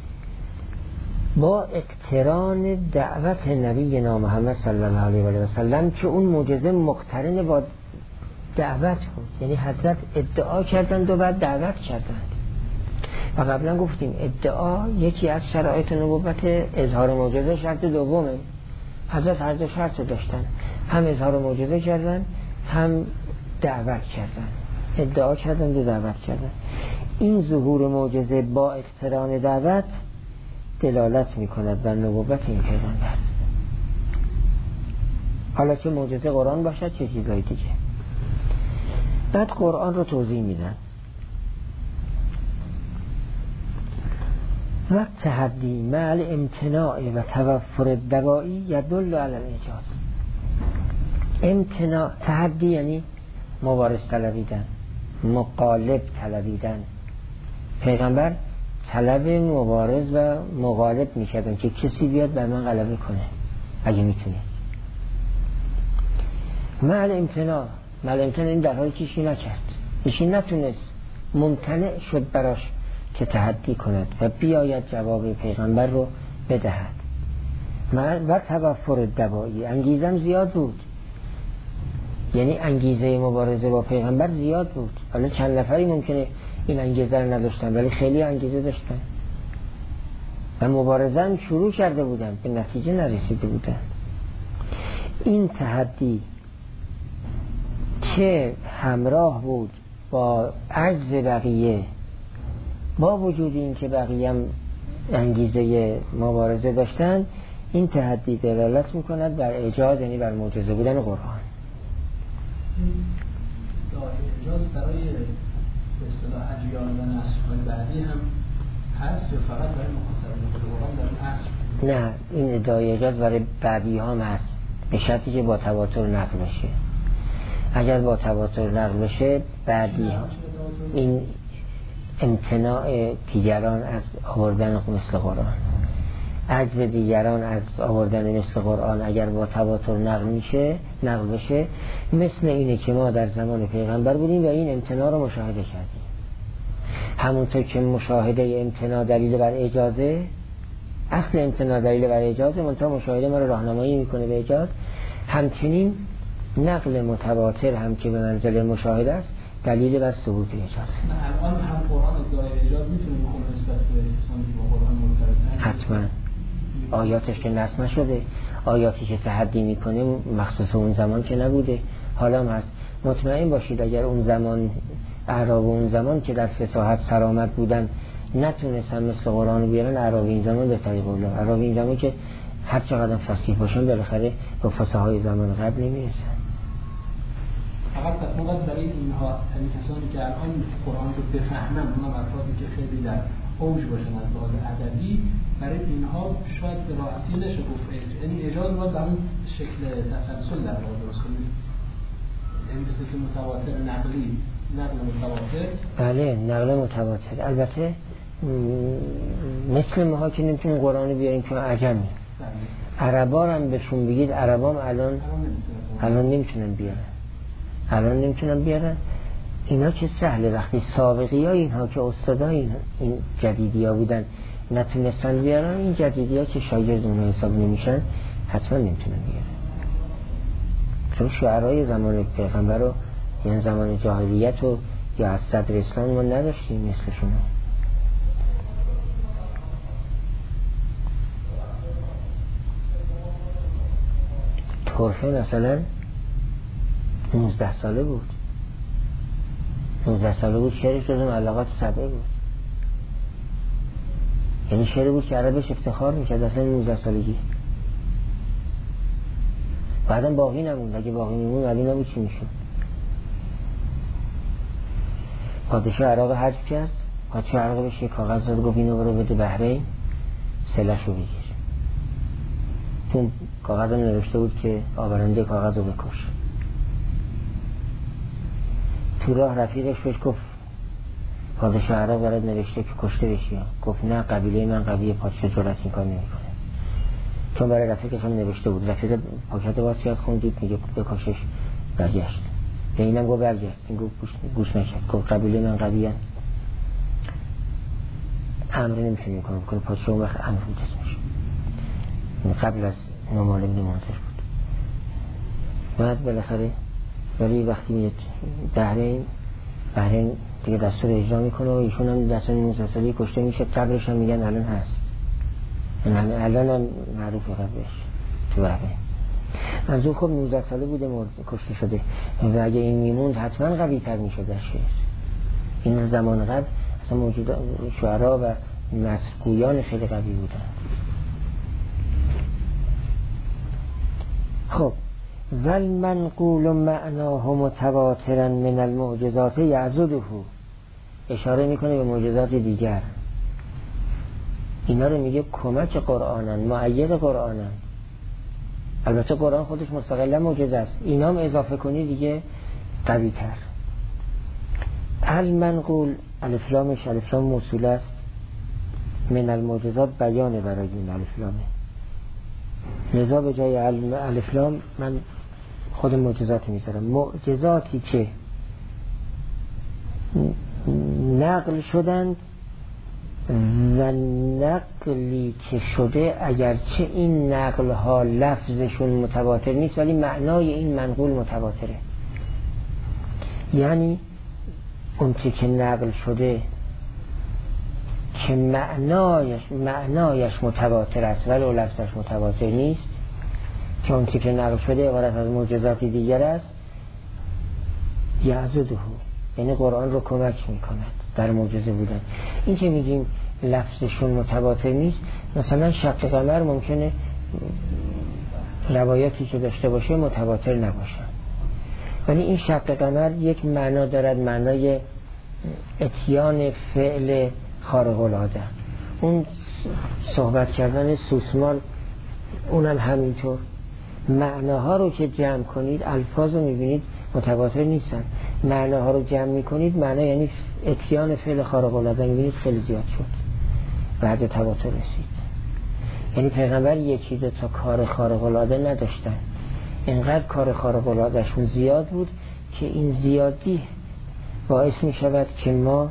با اقتران دعوت نبی نام محمد صلی الله علیه و آله و سلم که اون معجزه مقترن با دعوت بود، یعنی حضرت ادعا کردند و بعد دعوت کردند. و قبلا گفتیم ادعا یکی از شرایط نبوت، اظهار معجزه شرط دومه. حضرت هر دو شرط داشتن، هم اظهار معجزه کردن هم دعوت کردن، ادعا کردن و دعوت کردن. این ظهور معجزه با اقتران دعوت دلالت میکند بر نبوت این پیغمبر، حالا که معجزه قرآن باشد چه چیزای دیگه. بعد قرآن رو توضیح میدن. و تحدی مع الامتناع و توفر الدوائی یدل علی الاعجاز. امتناع، تحدی یعنی مبارز طلبیدن، مقالب طلبیدن. پیغمبر طلب مبارز و مغالب میکردن که کسی بیاد بر من غلبه کنه اگه میتونه. مع الامتناع، مع الامتناع این در حالی که ایشی نکرد، ایشی نتونست، ممتنع شد براش که تحدی کند و بیاید جواب پیغمبر رو بدهد. و توفر دوائی، انگیزم زیاد بود، یعنی انگیزه مبارزه با پیغمبر زیاد بود. حالا چند نفری ممکنه این انگیزه رو نداشتن ولی خیلی انگیزه داشتن و مبارزه هم شروع کرده بودن، به نتیجه نرسیده بودن. این تحدی که همراه بود با عجز بقیه، با وجود این که بقیه هم انگیزه مبارزه داشتن، این تحدی دلالت میکند بر اعجاز، یعنی بر معجزه بودن قرآن. اعجاز برای به اصطلاح اجیال و نسل‌های بعدی هم هست یا فقط برای مخاطبین قرآن در اصل؟ نه، این ادعای اعجاز برای بعدی هم هست، به شرطی که با تواتر نقل بشه. اگر با تواتر نقل بشه بعدی ها این امتناع دیگران از آوردن مثل قرآن. عجز دیگران از آوردن مثل قرآن اگر با تواتر نقل بشه مثل اینه که ما در زمان پیغمبر بودیم و این امتناع رو مشاهده کردیم. همونطور که مشاهده امتناع دلیل بر اجازه، اصل امتناع دلیل بر اجازه، منتها مشاهده ما رو راهنمایی میکنه به ایجاز، همچنین نقل متواتر هم که به منزله مشاهده است دلیل بر ثبوت اجازه. الان هم قرآن ادعای اجازه میتونه بکنه نسبت به کسانی که با قرآن مرتبطن؟ حتما. آیاتش که نصب نشده، آیاتی که تحدی میکنه مخصوص اون زمان که نبوده، حالا هم هست. مطمئن باشید اگر اون زمان اعراب اون زمان که در فصاحت سرآمد بودن نتونستن مثل قرآن بیارن، اعراب این زمان به طریق الله، اعراب این زمان که هر چقدر فصیح باشن بالاخره با فصاحای زمان قبل نمیرسن. فقط پس ما باید برای اینها، همین کسانی که الان قرآن رو بفهمن، اونم افرادی که خیلی در اوج باشن از لحاظ ادبی، برای اینها شاید به راحتی نشه گفت، یعنی اجازه باید به اون شکل تسلسل در واقع درست کنید، یعنی مثل که متواتر نقلی، نقل متواتر. بله، نقل متواتر. البته مثل ما که نمیتونیم قرآن رو بیاریم چون عجمی. عربا هم بهشون بگید، عربام الان نمیتونن بیارن. اینا که سهله، وقتی سابقی ها اینها که استادای این جدیدی ها بودن نتونستن بیارن، این جدیدی ها که شاگرد اونها حساب نمیشن حتما نمیتونن بیارن. چون شعرهای زمان پیغمبر رو، یعنی زمان جاهلیت رو یا از صدر اسلام ما نداشتیم مثلشون. طرفه مثلا 19 ساله بود، 19 ساله بود، شعرش جزو معلقات سبعه بود، یعنی شعر بود که عربش افتخار میکرد اصلا 19 سالگی. بعدم باقی نموند، اگه باقی میموند علی نبود چی میشون. پادشاه عراق حج کرد، پادشاه عراق بهش یک کاغذ داد، گفت اینو برو بده بحرین سلش رو بگیر. چون کاغذ نوشته بود که آورنده کاغذ رو بکش. تو راه رفیقش بهش گفت پادشاه عراق برات نوشته که کشته بشی. گفت نه، قبیله من قبیله پادشاه جرأت این کار نمیکنه. چون برای رفیقش هم نوشته بود. رفیق پاکت باز کرد، خوندید میگه بکشش، برگشت. به اینم گفت برگشت، این گوش نکرد. گفت قبیله من قبیله امر نمیتونه کنه پادشاه اون وقت امر میشه. قبل از نومال ابن منذر بود. بعد بالاخره ولی وقتی میاد بحرین دیگه دستور اجرا میکنه و ایشون هم دستور 19 سالی کشته میشه. قبرش هم میگن الان هست، الان هم معروف قبرش تو بحرین. منظور خب 19 ساله بوده کشته شده و اگه این میموند حتما قوی تر میشد در شعر. این زمان قبل اصلا موجود شعرا و نثرگویان خیلی قوی بودن. خب والمنقول معناه متواترا من المعجزات یعضده، اشاره میکنه به معجزات دیگر. اینا رو میگه کمک قرآنن، مؤید قرآنن. البته قرآن خودش مستقلا معجزه است، اینا هم اضافه کنی دیگه قوی تر. المنقول الف لامش الف لام موصوله است، من المعجزات بیانه برای این الف لامه، لذا به جای الف لام من خود معجزات میذارم. معجزاتی که نقل شدند و نقلی که شده اگرچه این نقل ها لفظشون متواتر نیست ولی معنای این منقول متواتره. یعنی اون که نقل شده که معنایش متواتر است ولی لفظش متواتر نیست، چون که نقل شده عبارت از معجزات دیگر است، یعضده، یعنی قرآن رو کمک میکند در معجزه بودن. این که میگیم لفظشون متواتر نیست، مثلا شق قمر ممکنه روایاتی که داشته باشه متواتر نباشه، ولی این شق قمر یک معنا دارد، معنای اتیان فعل خارق العاده. اون صحبت کردن سوسمار اونم همینطور. معناها رو که جمع کنید الفاظ رو میبینید متواتر نیستن، معناها رو جمع میکنید معنا یعنی اتیان فعل خارق العاده میبینید خیلی زیاد شد، بعد تواتر رسید. یعنی پیغمبر یکی دو تا کار خارق العاده نداشتن، اینقدر کار خارق العادهشون زیاد بود که این زیادی باعث می شود که ما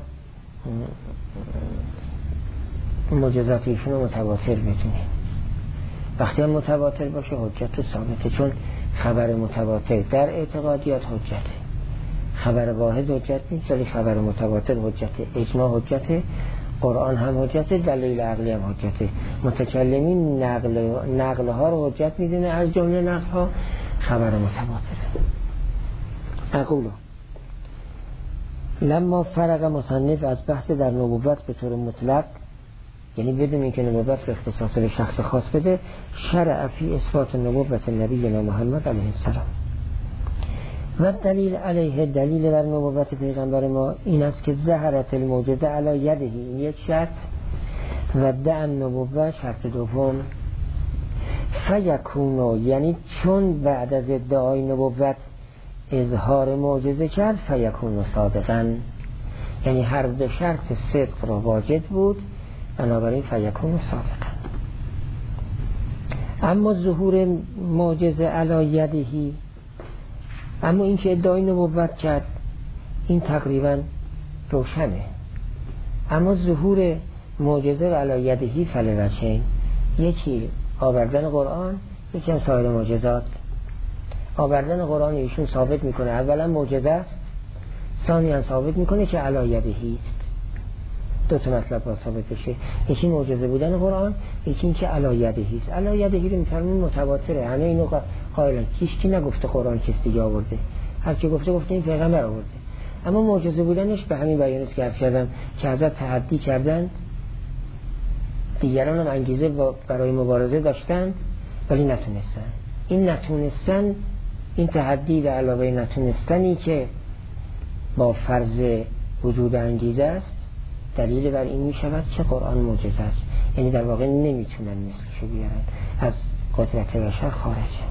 معجزات ایشون رو متواتر بدونیم. وقتی هم متواتر باشه حجت ثابته، چون خبر متواتر در اعتقادیات حجته، خبر واحد حجت نیست، ولی خبر متواتر حجته، اجماع حجته، قرآن هم حجته، دلیل عقلی هم حجته. متکلمین نقل ها رو حجت میدونه، از جمله نقل ها خبر متواتره. اقولو لما فرق مصنف از بحث در نبوت به طور مطلق، یعنی بدون اینکه نبوت رو اختصاص به شخص خاص بده، شرع فی اثبات نبوت نبینا محمد علیه السلام و دلیل علیه، دلیل بر نبوت پیغمبر ما این است که ظهرت المعجزه علی یده، این یک شرط، و دعن نبوت شرط دوم. فیکونو یعنی چون بعد از ادعای نبوت اظهار معجزه کرد، فیکونو صادقا، یعنی هر دو شرط صدق را واجد بود، بنابراین فیکونو صادقا. اما ظهور معجزه علی یدهی، اما این که ادعای نبوت کرد این تقریبا روشنه، اما ظهور معجزه علی یدهی فلوچین، یکی آوردن قرآن، یکی هم سایر معجزات. آوردن قرآن ایشون ثابت میکنه اولا معجزه است، ثانیاً ثابت میکنه که علی یدهی است. دو تا مطلب باید ثابت بشه، یکی معجزه بودن قرآن، یکی این که علی یدهی است. علی یدهی رو میفرمون متواتره، همه اینو قائلن، هیچ کی نگفته قرآن کس دیگه آورده، هر کی گفته این پیغمبر آورده. اما معجزه بودنش به همین بیان است که عرض کردم که حضرت تحدی کردن، دیگران هم انگیزه برای مبارزه داشتن ولی نتونستن. این نتونستن، این تحدی به علاوه نتونستنی که با فرض وجود انگیزه است، دلیل بر این می شود که قرآن معجزه است، یعنی در واقع نمیتونن مثلشو بیارن، از قدرت بشر خارجه.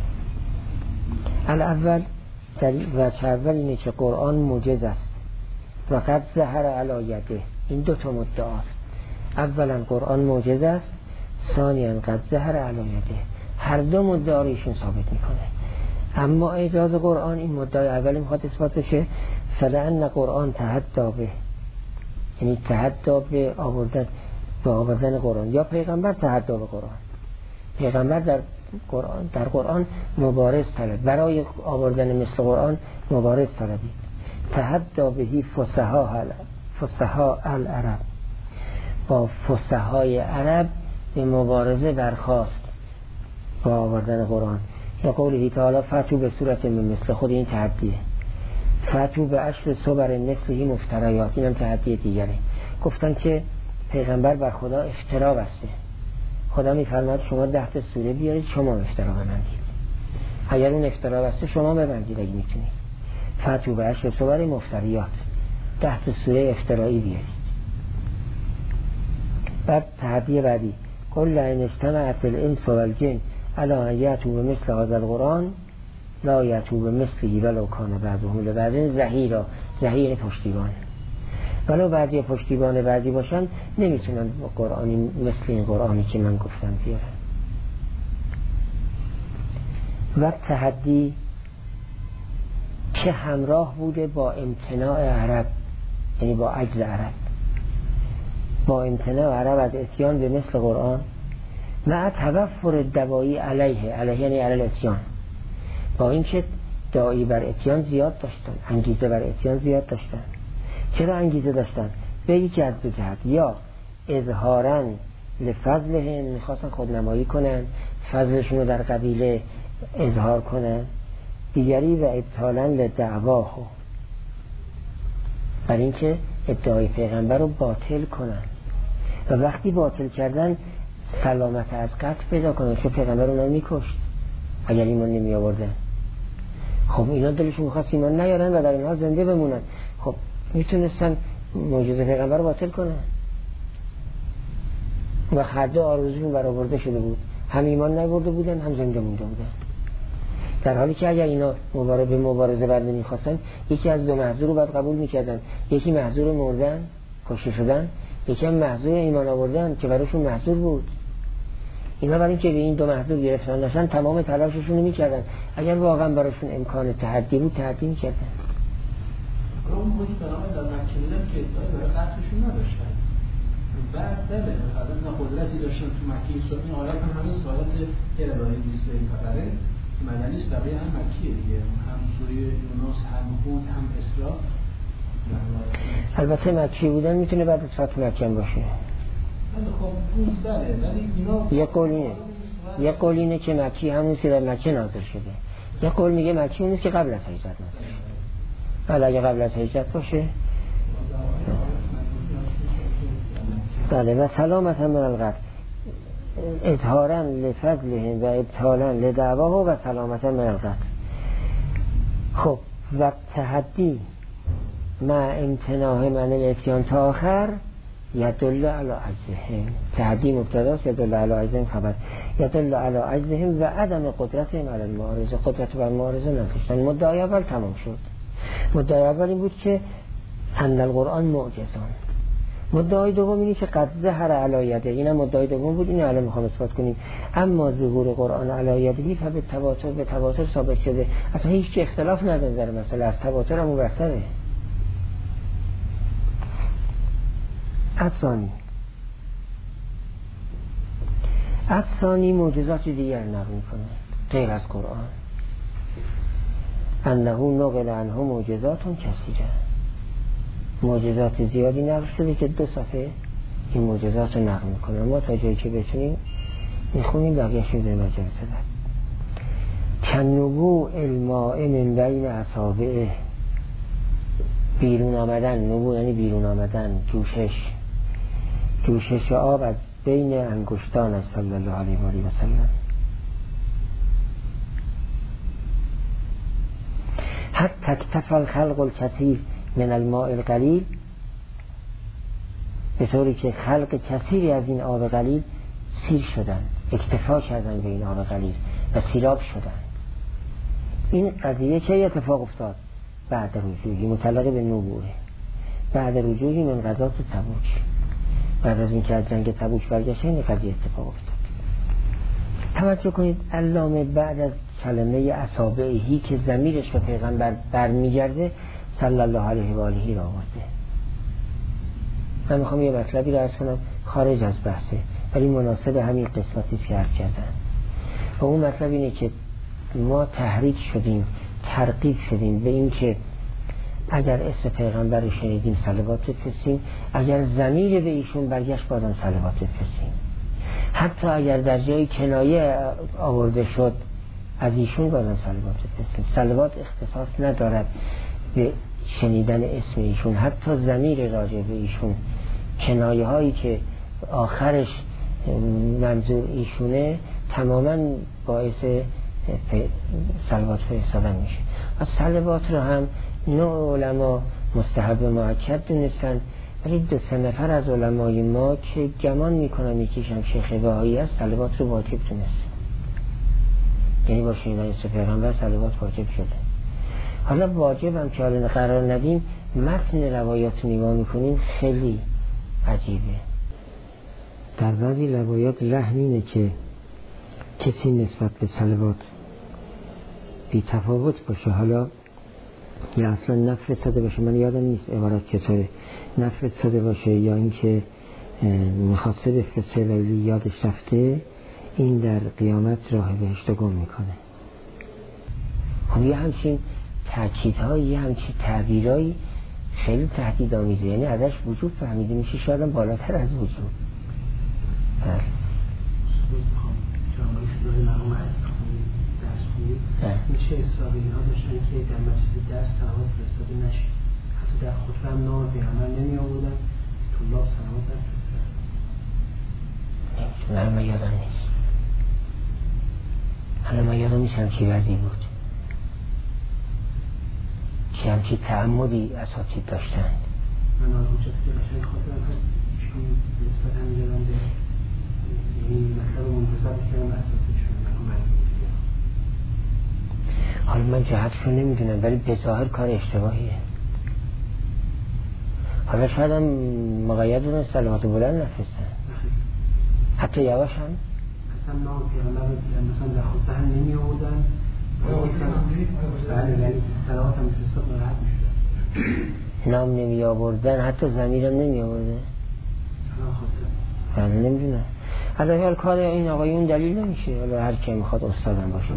الاول وجه اول اینه که قرآن معجزه است و قد ظهر علی یده، این دو تا مدعاست. اولا قرآن معجزه است، ثانیاً قد ظهر علی یده، هر دو مدعا رو ایشون ثابت میکنه. اما اعجاز قرآن، این مدعای اولی میخواد اثبات بشه، فلان قرآن تحدی به، یعنی تحدی به آوردن قرآن، یا پیغمبر تحدی به قرآن، پیغمبر در قرآن مبارز طلب، برای آوردن مثل قرآن مبارز طلبید. تحدی بهی فصحا العرب، با فصحای عرب به مبارزه برخاست با آوردن قرآن. یا قوله تعالی فاتو به صورت من مثل، خود این تحدیه. فاتو به عشر صبر مثلی مفتریات، این هم تحدی دیگره. گفتن که پیغمبر بر خدا افترا بسته، خدا میفرماد شما 10 تا سوره بیارید، شما افترا ببندید، اگر اون افترا بسته شما ببندید اگه میتونید. فاتو به عشر صبر مفتریات، 10 تا سوره افترایی بیارید. بعد تحدی بعدی، قل لئن اجتمعت الانس والجن علی ان یأتوا بمثل هذا القرآن لا یأتوا بمثله ولو کان بعضهم لبعض ظهیرا، ظهیر پشتیبان، ولو بعضی پشتیبان بعضی باشن نمیتونن قرآنی مثل این قرآنی که من گفتم بیارن. و تحدی که همراه بوده با امتناع عرب، یعنی با عجز عرب، با امتناع عرب از اتیان به مثل قرآن، مع توفر دوایی علیه یعنی علی الاتیان، با اینکه دایی بر اتیان زیاد داشتن، انگیزه بر اتیان زیاد داشتن. چرا انگیزه داشتن؟ به یکی از دو جهت، یا اظهارا لفضلهم، میخواستن خودنمایی کنن، فضلشون رو در قبیله اظهار کنن، دیگری و ابطالا لدعواه، برای اینکه ادعای پیغمبر رو باطل کنن، و وقتی باطل کردن سلامت از قتل پیدا کنن، چون پیغمبر رو نمیکشت اگر ایمان نمی آوردن. خب اینا دلشون میخواست ایمان نیارن و در این حال زنده بمونن، خب میتونستن معجزه پیغمبر رو باطل کنن و هر دو آرزوشون برآورده شده بود، هم ایمان نیاورده بودن هم زنده مونده بودن. در حالی که اگر اینا به مبارزه بر نمیخواستن، یکی از دو محظور رو باید قبول میکردن، یکی محظور مردن کشته شدن، یکی هم محظور ایمان آوردن که براشون محظور بود. اینا برای اینکه به این دو محدود گرفتن نشن تمام تلاششون رو میکردن. اگر واقعا براشون امکان تحدی بود تحدی میکردن. اون بود برای در مکه بودن که برای قصدشون نداشتن. بعد بله مثلا قدرتی داشتن تو مکه این حالت هم همین سالت ارائه لیست خبره مدنیست بقیه هم مکیه دیگه، هم سوریه یونس هم هود هم اسرا. البته مکی بودن میتونه بعد از فتح مکه باشه. خب بله ولی اینا یه قول اینه که مکی همون که در مکه نازل شده، یه قول میگه مکی اون نیست که قبل از هجرت نازل شده. حالا اگه قبل از هجرت باشه بله. و سلامت هم من القتل اظهارا لفضلهم و ابطالا لدعواه و سلامت من القتل. خب و تحدی مع امتناع من الاتیان تا آخر یدل علی عجزهم. تحدی مبتداست، یدل علی عجزهم خبر، یدل علی عجزهم و عدم قدرتهم علی المعارضه. قدرت بر معارضه نداشتن. مدعای اول تمام شد. مدعای اول این بود که ان القرآن معجزان. مدعای دوم اینه که قد ظهر علی یده. اینم مدعای دوم بود، اینو الان میخوام اثبات کنیم. اما ظهور قرآن علی یده فبه تواتر ثابت شده. اصلا هیچ اختلاف نداره در مسئله، از تواتر هم مبرتره. الثانی معجزات دیگر نقل میکنه غیر از قرآن. انه نقل عنه معجزات کثیره. معجزات زیادی نقل شده که 2 صفحه این معجزات رو نقل میکنه. ما تا جایی که بتونیم میخونیم، بقیه‌اش رو در مجلس بعد. کنبوع الماء من بین اصابعه. بیرون آمدن، نبوع یعنی بیرون آمدن، جوشش آب از بین انگشتان صلی الله علیه و سلم. حتی اکتفى الخلق الکثیر من الماء القلیل، به طوری که خلق کثیری از این آب قلیل سیر شدن، اکتفا کردن به این آب قلیل و سیراب شدن. این قضیه که اتفاق افتاد بعد رجوعی، متعلق به نبوه، بعد رجوعی من غزوه تبوک. بعد از اینکه از جنگ تبوک برگشته این قضیه اتفاق افتاد. توجه کنید علامه بعد از کلمه اصابعهی که ضمیرش به پیغمبر برمیگرده صلی الله علیه و آله را آورده. من میخوام یه مطلبی رو عرض کنم خارج از بحثه ولی مناسب همین قسمتی که عرض کردم. و اون مطلب اینه که ما تحریک شدیم، ترغیب شدیم به این که اگر اسم پیغمبر رو شنیدیم صلوات بفرستیم، اگر ضمیر به ایشون برگشت بازم صلوات بفرستیم. حتی اگر در جای کنایه آورده شد از ایشون بازم صلوات بفرستیم. صلوات اختصاص ندارد به شنیدن اسم ایشون، حتی ضمیر راجع به ایشون، کنایه هایی که آخرش منظور ایشونه تماما باعث صلوات فرستادن میشه. و صلوات رو هم نوع علما مستحب مؤکد دونستن، ولی 2-3 نفر از علمای ما که گمان میکنن یکیشم شیخ بهایی است صلوات رو واجب دونست. یعنی با شنیدن اسم پیغمبر صلوات واجب شده. حالا واجب هم که حالا قرار ندیم، متن روایات نگاه میکنیم خیلی عجیبه. در بعضی روایات لحن اینه که کسی نسبت به صلوات بی تفاوت باشه، حالا یا اصلا نفرستاده باشه، من یادم نیست عبارت چطوره، نفرستاده باشه یا اینکه میخواسته بفرسته ولی یادش رفته، این در قیامت راه بهشت گم میکنه. خب یه همچین تأکیدهایی، یه همچین تعبیرهایی خیلی تهدیدآمیزه، یعنی ازش وجود فهمیده میشه، شاید هم بالاتر از وجود. میشه اسرائیلی ها داشتن که در مسجد درس صلوات فرستاده نشید، حتی در خطبه هم نام پیغمبر نمی آوردن، طلاب صلوات نفرستادن. من یادم نیست، حالا من یادم نیست همچی وضعی بود که همچی تعمدی اساتید داشتن. من آن حجت که باشن خاطرم هست چون نسبت هم یادم به این مطلب منتصب کردم اساتیدشون حالا من جهتشو نمیدونم ولی به ظاهر کار اشتباهیه. حالا شاید هم مقید بودن صلوات بلند نفرستن، حتی یواش هم مثلا نام پیغمبر مثلا در خطبه هم نمی آوردن بله ولی صلوات هم فرستاد ناراحت میشدن نام نمی آوردن حتی ضمیر هم نمی آوردن بله نمیدونم حالا حال کار این آقایون دلیل نمیشه حالا هر کی میخواد استادم باشه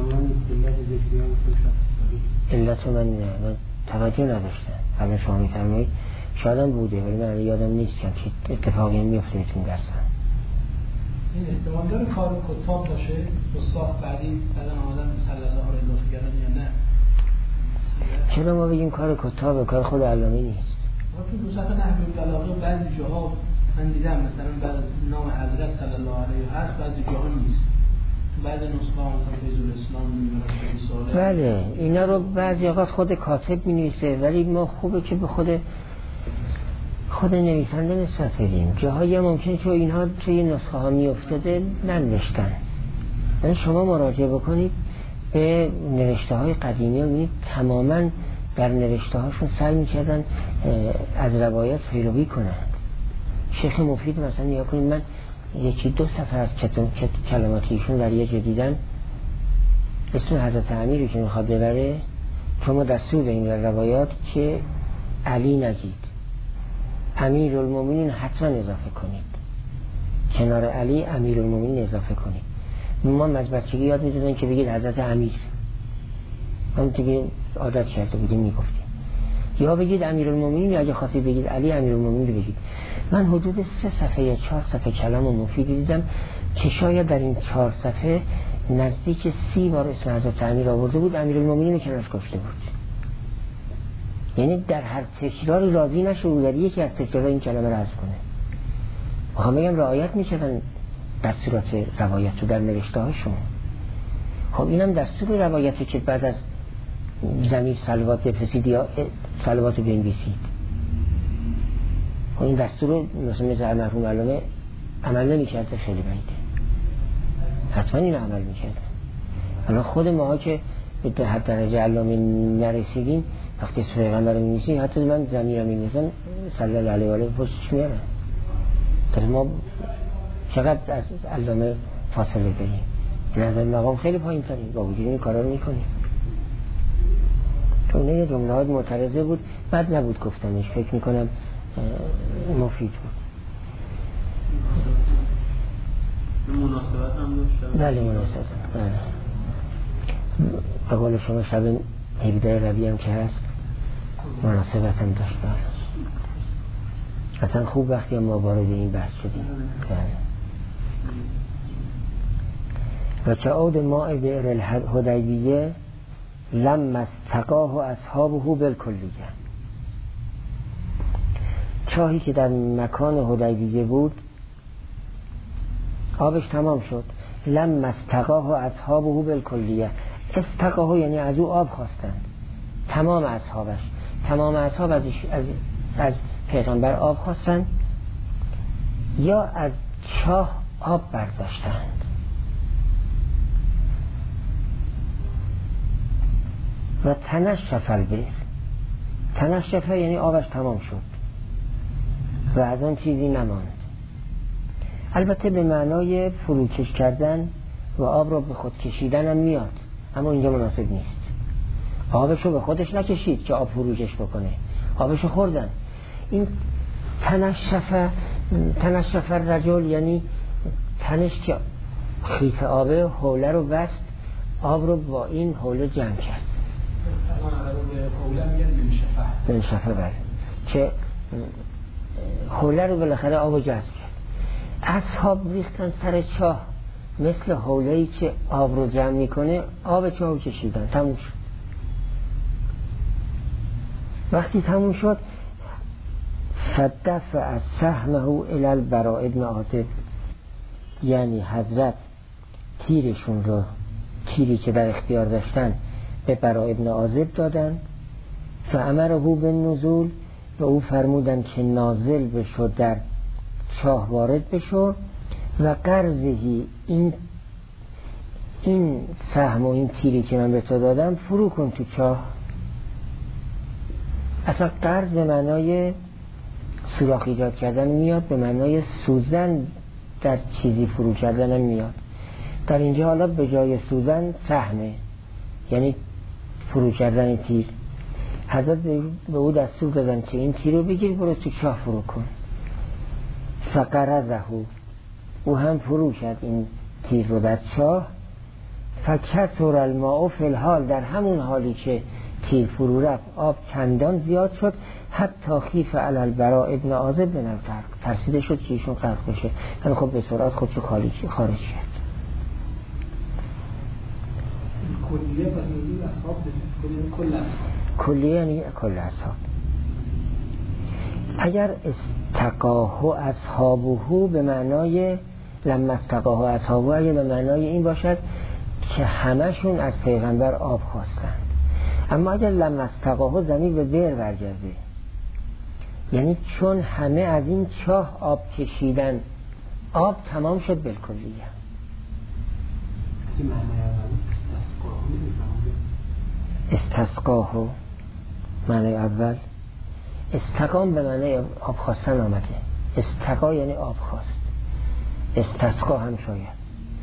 علت من توجه نداشتم حالا شما میفرمایید شادم بوده ولی من یادم نیست که اتفاقی میفته بهتون درسم این احتمال داره کار کتاب باشه استاد بعدی بعدن آمدن صلی الله رو اضافه کردن یا نه چرا ما بگیم کار کتابه کار خود علامه نیست ما تو دوست نحوه البلاغه بعضی جاها من دیدم مثلا بعد نام حضرت صلی الله علیه هست بعضی جاها نیست بعد نسخه ها مثلا فیض الاسلام بله اینا رو بعضی اوقات خود کاتب می نویسه ولی ما خوبه که به خود نویسنده نسبت بدیم جاهایی ممکن که اینها توی نسخه ها می افتاده ننوشتن یعنی شما مراجعه بکنید به نوشته های قدیمی و ببینید تماما در نوشته هاشون سعی می کردن از روایت پیروی کنند شیخ مفید مثلا نیا کنید من یکی دو صفحه از کلماتیشون در یه جا دیدم اسم حضرت امیری که میخواد ببره شما دستور به این روایات که علی نگید امیر المومنین حتما اضافه کنید کنار علی امیر المومنین اضافه کنید ما از بچگی یاد میدادن که بگید حضرت امیر هم دیگه عادت کرده بودیم میگفتیم یا بگید امیر المومنین یا اگه خواستید بگید علی امیر المومنین رو بگید من حدود 3 صفحه یا 4 صفحه کلام مفید دیدم که شاید در این 4 صفحه نزدیک 30 بار اسم حضرت امیر آورده بود امیر المومنین کنارش گفته بود یعنی در هر تکراری راضی نشد در یکی از تکرارها این کلمه رو حذف کنه همه هم رعایت میکردن دستورات روایت رو در نوشته هاشون خب اینم دستور روایته که بعد از ضمیر صلوات بفرستید یا صلوات بنویسید خب این دستور رو مثل مرحوم علامه عمل نمی‌کرده خیلی بعیده حتما این عمل می‌کرده الان خود ماها که به حد درجه علامه نرسیدیم وقتی اسم پیغمبر رو می‌نویسیم حتی من ضمیر رو می‌نویسم صلی الله علیه و آله پشتش میارم تا ما چقدر از علامه فاصله داریم این از این مقام خیلی پایین تریم با وجود این کارا رو می‌کنیم چون یه جمله‌های معترضه بود بد نبود گفتنش فکر می‌کنم مفید بود مناسبت هم داشت بله مناسبت بله به قول شما شب 17 ربیع هم که هست مناسبت هم داشت اصلا خوب وقتی ما وارد این بحث شدیم و که عود ماء بئر الحدیبیه لم استقاه اصحابه بالکلیه چاهی که در مکان حدیبیه بود آبش تمام شد لم استقاه اصحابه بالکلیه استقاه یعنی از او آب خواستند تمام اصحاب از پیغمبر آب خواستند یا از چاه آب برداشتند و تنشف البئر تنشف یعنی آبش تمام شد و از آن چیزی نماند البته به معنای فروکش کردن و آب رو به خود کشیدن هم میاد اما اینجا مناسب نیست آبش رو به خودش نکشید که آب فروکش بکنه آبش رو خوردن این تنشف الرجل یعنی تنش که خیط آبه حوله رو بست آب رو با این حوله جمع کرد منشفه بله که حوله رو بالاخره آب رو جذب کرد اصحاب ریختن سر چاه مثل حوله‌ای که آب رو جمع میکنه آب چاه رو کشیدن تموم شد وقتی تموم شد فدفع از سهمه الی البراء ابن عازب یعنی حضرت تیری که در اختیار داشتن به براء ابن عازب دادن فامره بالنزول و او فرمودن که نازل بشو در چاه وارد بشو و قرضهی این سهم و این تیری که من به تو دادم فرو کن تو چاه اصلا قرض به معنای سوراخ ایجاد کردن میاد به معنای سوزن در چیزی فرو کردن میاد در اینجا حالا به جای سوزن سهمه، یعنی فرو کردن تیر. حضرت به او دستور دادن که این تیر رو بگیر برو تو چاه فرو کن. فقرزه، او هم فرو کرد این تیر رو در چاه. فکثر الماء فی الحال، در همون حالی که تیر فرو رفت آب چندان زیاد شد حتی خیف علی البراء ابن عازب بن الغرق، ترسیده شد که ایشون غرق بشه. یعنی خب به سرعت خودشو خارج کرد. کلیه پس نزول اصحاب کل اصحاب، کلیه یعنی کل اصحاب. اگر استقاه اصحابه به معنای لما استقاه اصحابه، اگر به معنای این باشد که همشون از پیغمبر آب خواستند. اما اگر لما استقاه ضمیر به بئر برگرده، یعنی چون همه از این چاه آب کشیدن آب تمام شد بالکلیه. که معنی استسقاه معنی اول، استقام به معنی آب خواستن آمده، استقا یعنی آب خواست، استسقا هم شاید.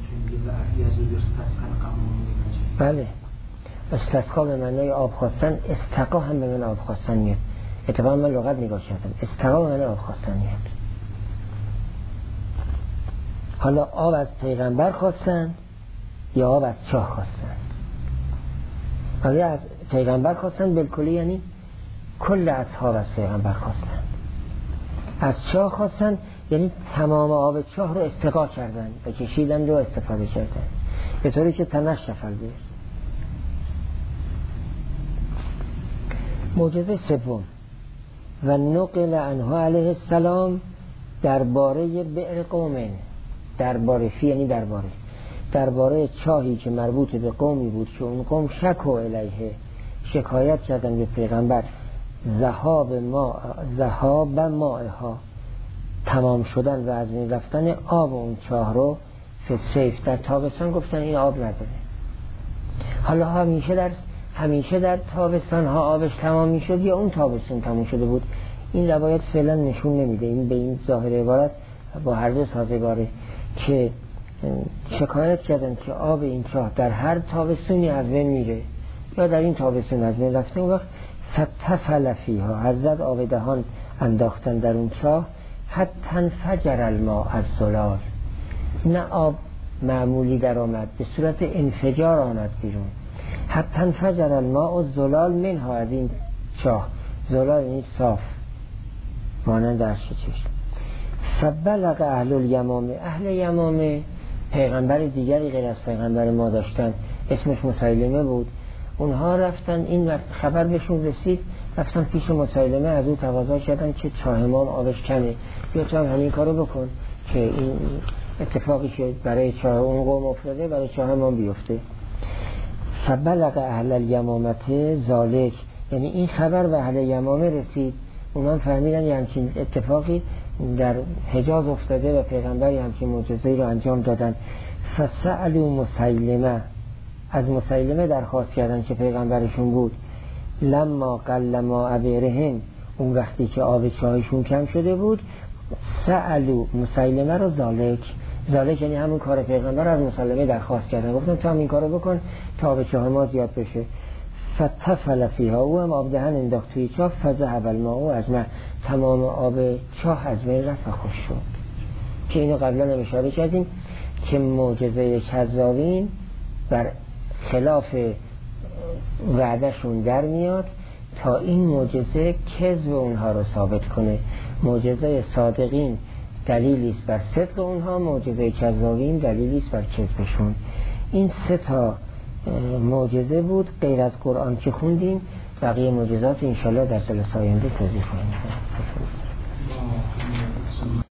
بله، استسقا به معنی آب خواستن، استقا هم به معنی آب خواستن میاد. اتفاقا من لغت نگاه کردم، استقا به معنی آب خواستن میاد. حالا آب از پیغمبر خواستن یا آب از چاه خواستن؟ اگر از پیغمبر خواستن بالکلی یعنی کل اصحاب از پیغمبر خواستن. از چاه خواستن یعنی تمام آب چاه رو استقا کردن و کشیدن و استفاده کردن به طوری که تنشف البئر. معجزه سوم و نقل عنه علیه السلام درباره بئر قوم، درباره فی یعنی درباره چاهی که مربوط به قومی بود که اون قوم شکو الیه، شکایت کردن به پیغمبر ذهاب مائها، تمام شدن و از بین رفتن آب اون چاه رو فصیف، در تابستان گفتن این آب نداره. حالا همیشه در تابستان ها آبش تمام می شد یا اون تابستان تمام شده بود؟ این روایت فعلا نشون نمیده. این به این ظاهر عبارت با هر دو سازگاره که شکایت کردن که آب این چاه در هر تابستونی از بین میره یا در این تابستون از بین رفته. اون وقت فتفل فیها، حضرت آب دهان انداختن در اون چاه، حتی انفجر الماء از زلال، نه آب معمولی در آمد، به صورت انفجار آمد بیرون. حتی انفجر الماء از زلال منها، از این چاه، زلال این صاف مانند عرش چشم. فبلغ اهل الیمامه، اهل یمامه پیغمبر دیگری غیر از پیغمبر ما داشتن، اسمش مسیلمه بود. اونها رفتن، این خبر بهشون رسید، رفتن پیش مسیلمه، از او تقاضا کردن که چاه امام آبش کمه، بیا تو هم همین کارو بکن که این اتفاقی که برای چاه اون قوم افتاده برای چاه امام بیفته. فبلغ اهل الیمامه ذالک، یعنی این خبر به اهل یمامه رسید، اونها فهمیدن یه همچین اتفاقی در حجاز افتاده و پیغمبری همچین معجزه‌ای رو انجام دادن. فسألوا مسیلمه، از مسیلمه درخواست کردن که پیغمبرشون بود. لما قل ماء بئرهم، اون وقتی که آب چاهشون کم شده بود، سألوا مسیلمه رو ذالک یعنی همون کار پیغمبر از مسیلمه درخواست کردن، گفتن تو هم این کارو بکن تا آب چاه ما زیاد بشه. فتفل فیها، او هم آب دهن انداخت توی چاه. فذهب الماء اجمع، تمام آب چاه از بین رفت و خوش شد. که اینو قبلا هم اشاره کردیم که معجزه کذابین بر خلاف وعدهشون در میاد تا این معجزه کذب اونها رو ثابت کنه. معجزه صادقین دلیلی است بر صدق اونها، معجزه کذابین دلیلی است بر کذبشون. این سه تا معجزه بود غیر از قرآن که خوندیم. بقیه معجزات انشالله در جلسه آینده توضیح خواهیم داد.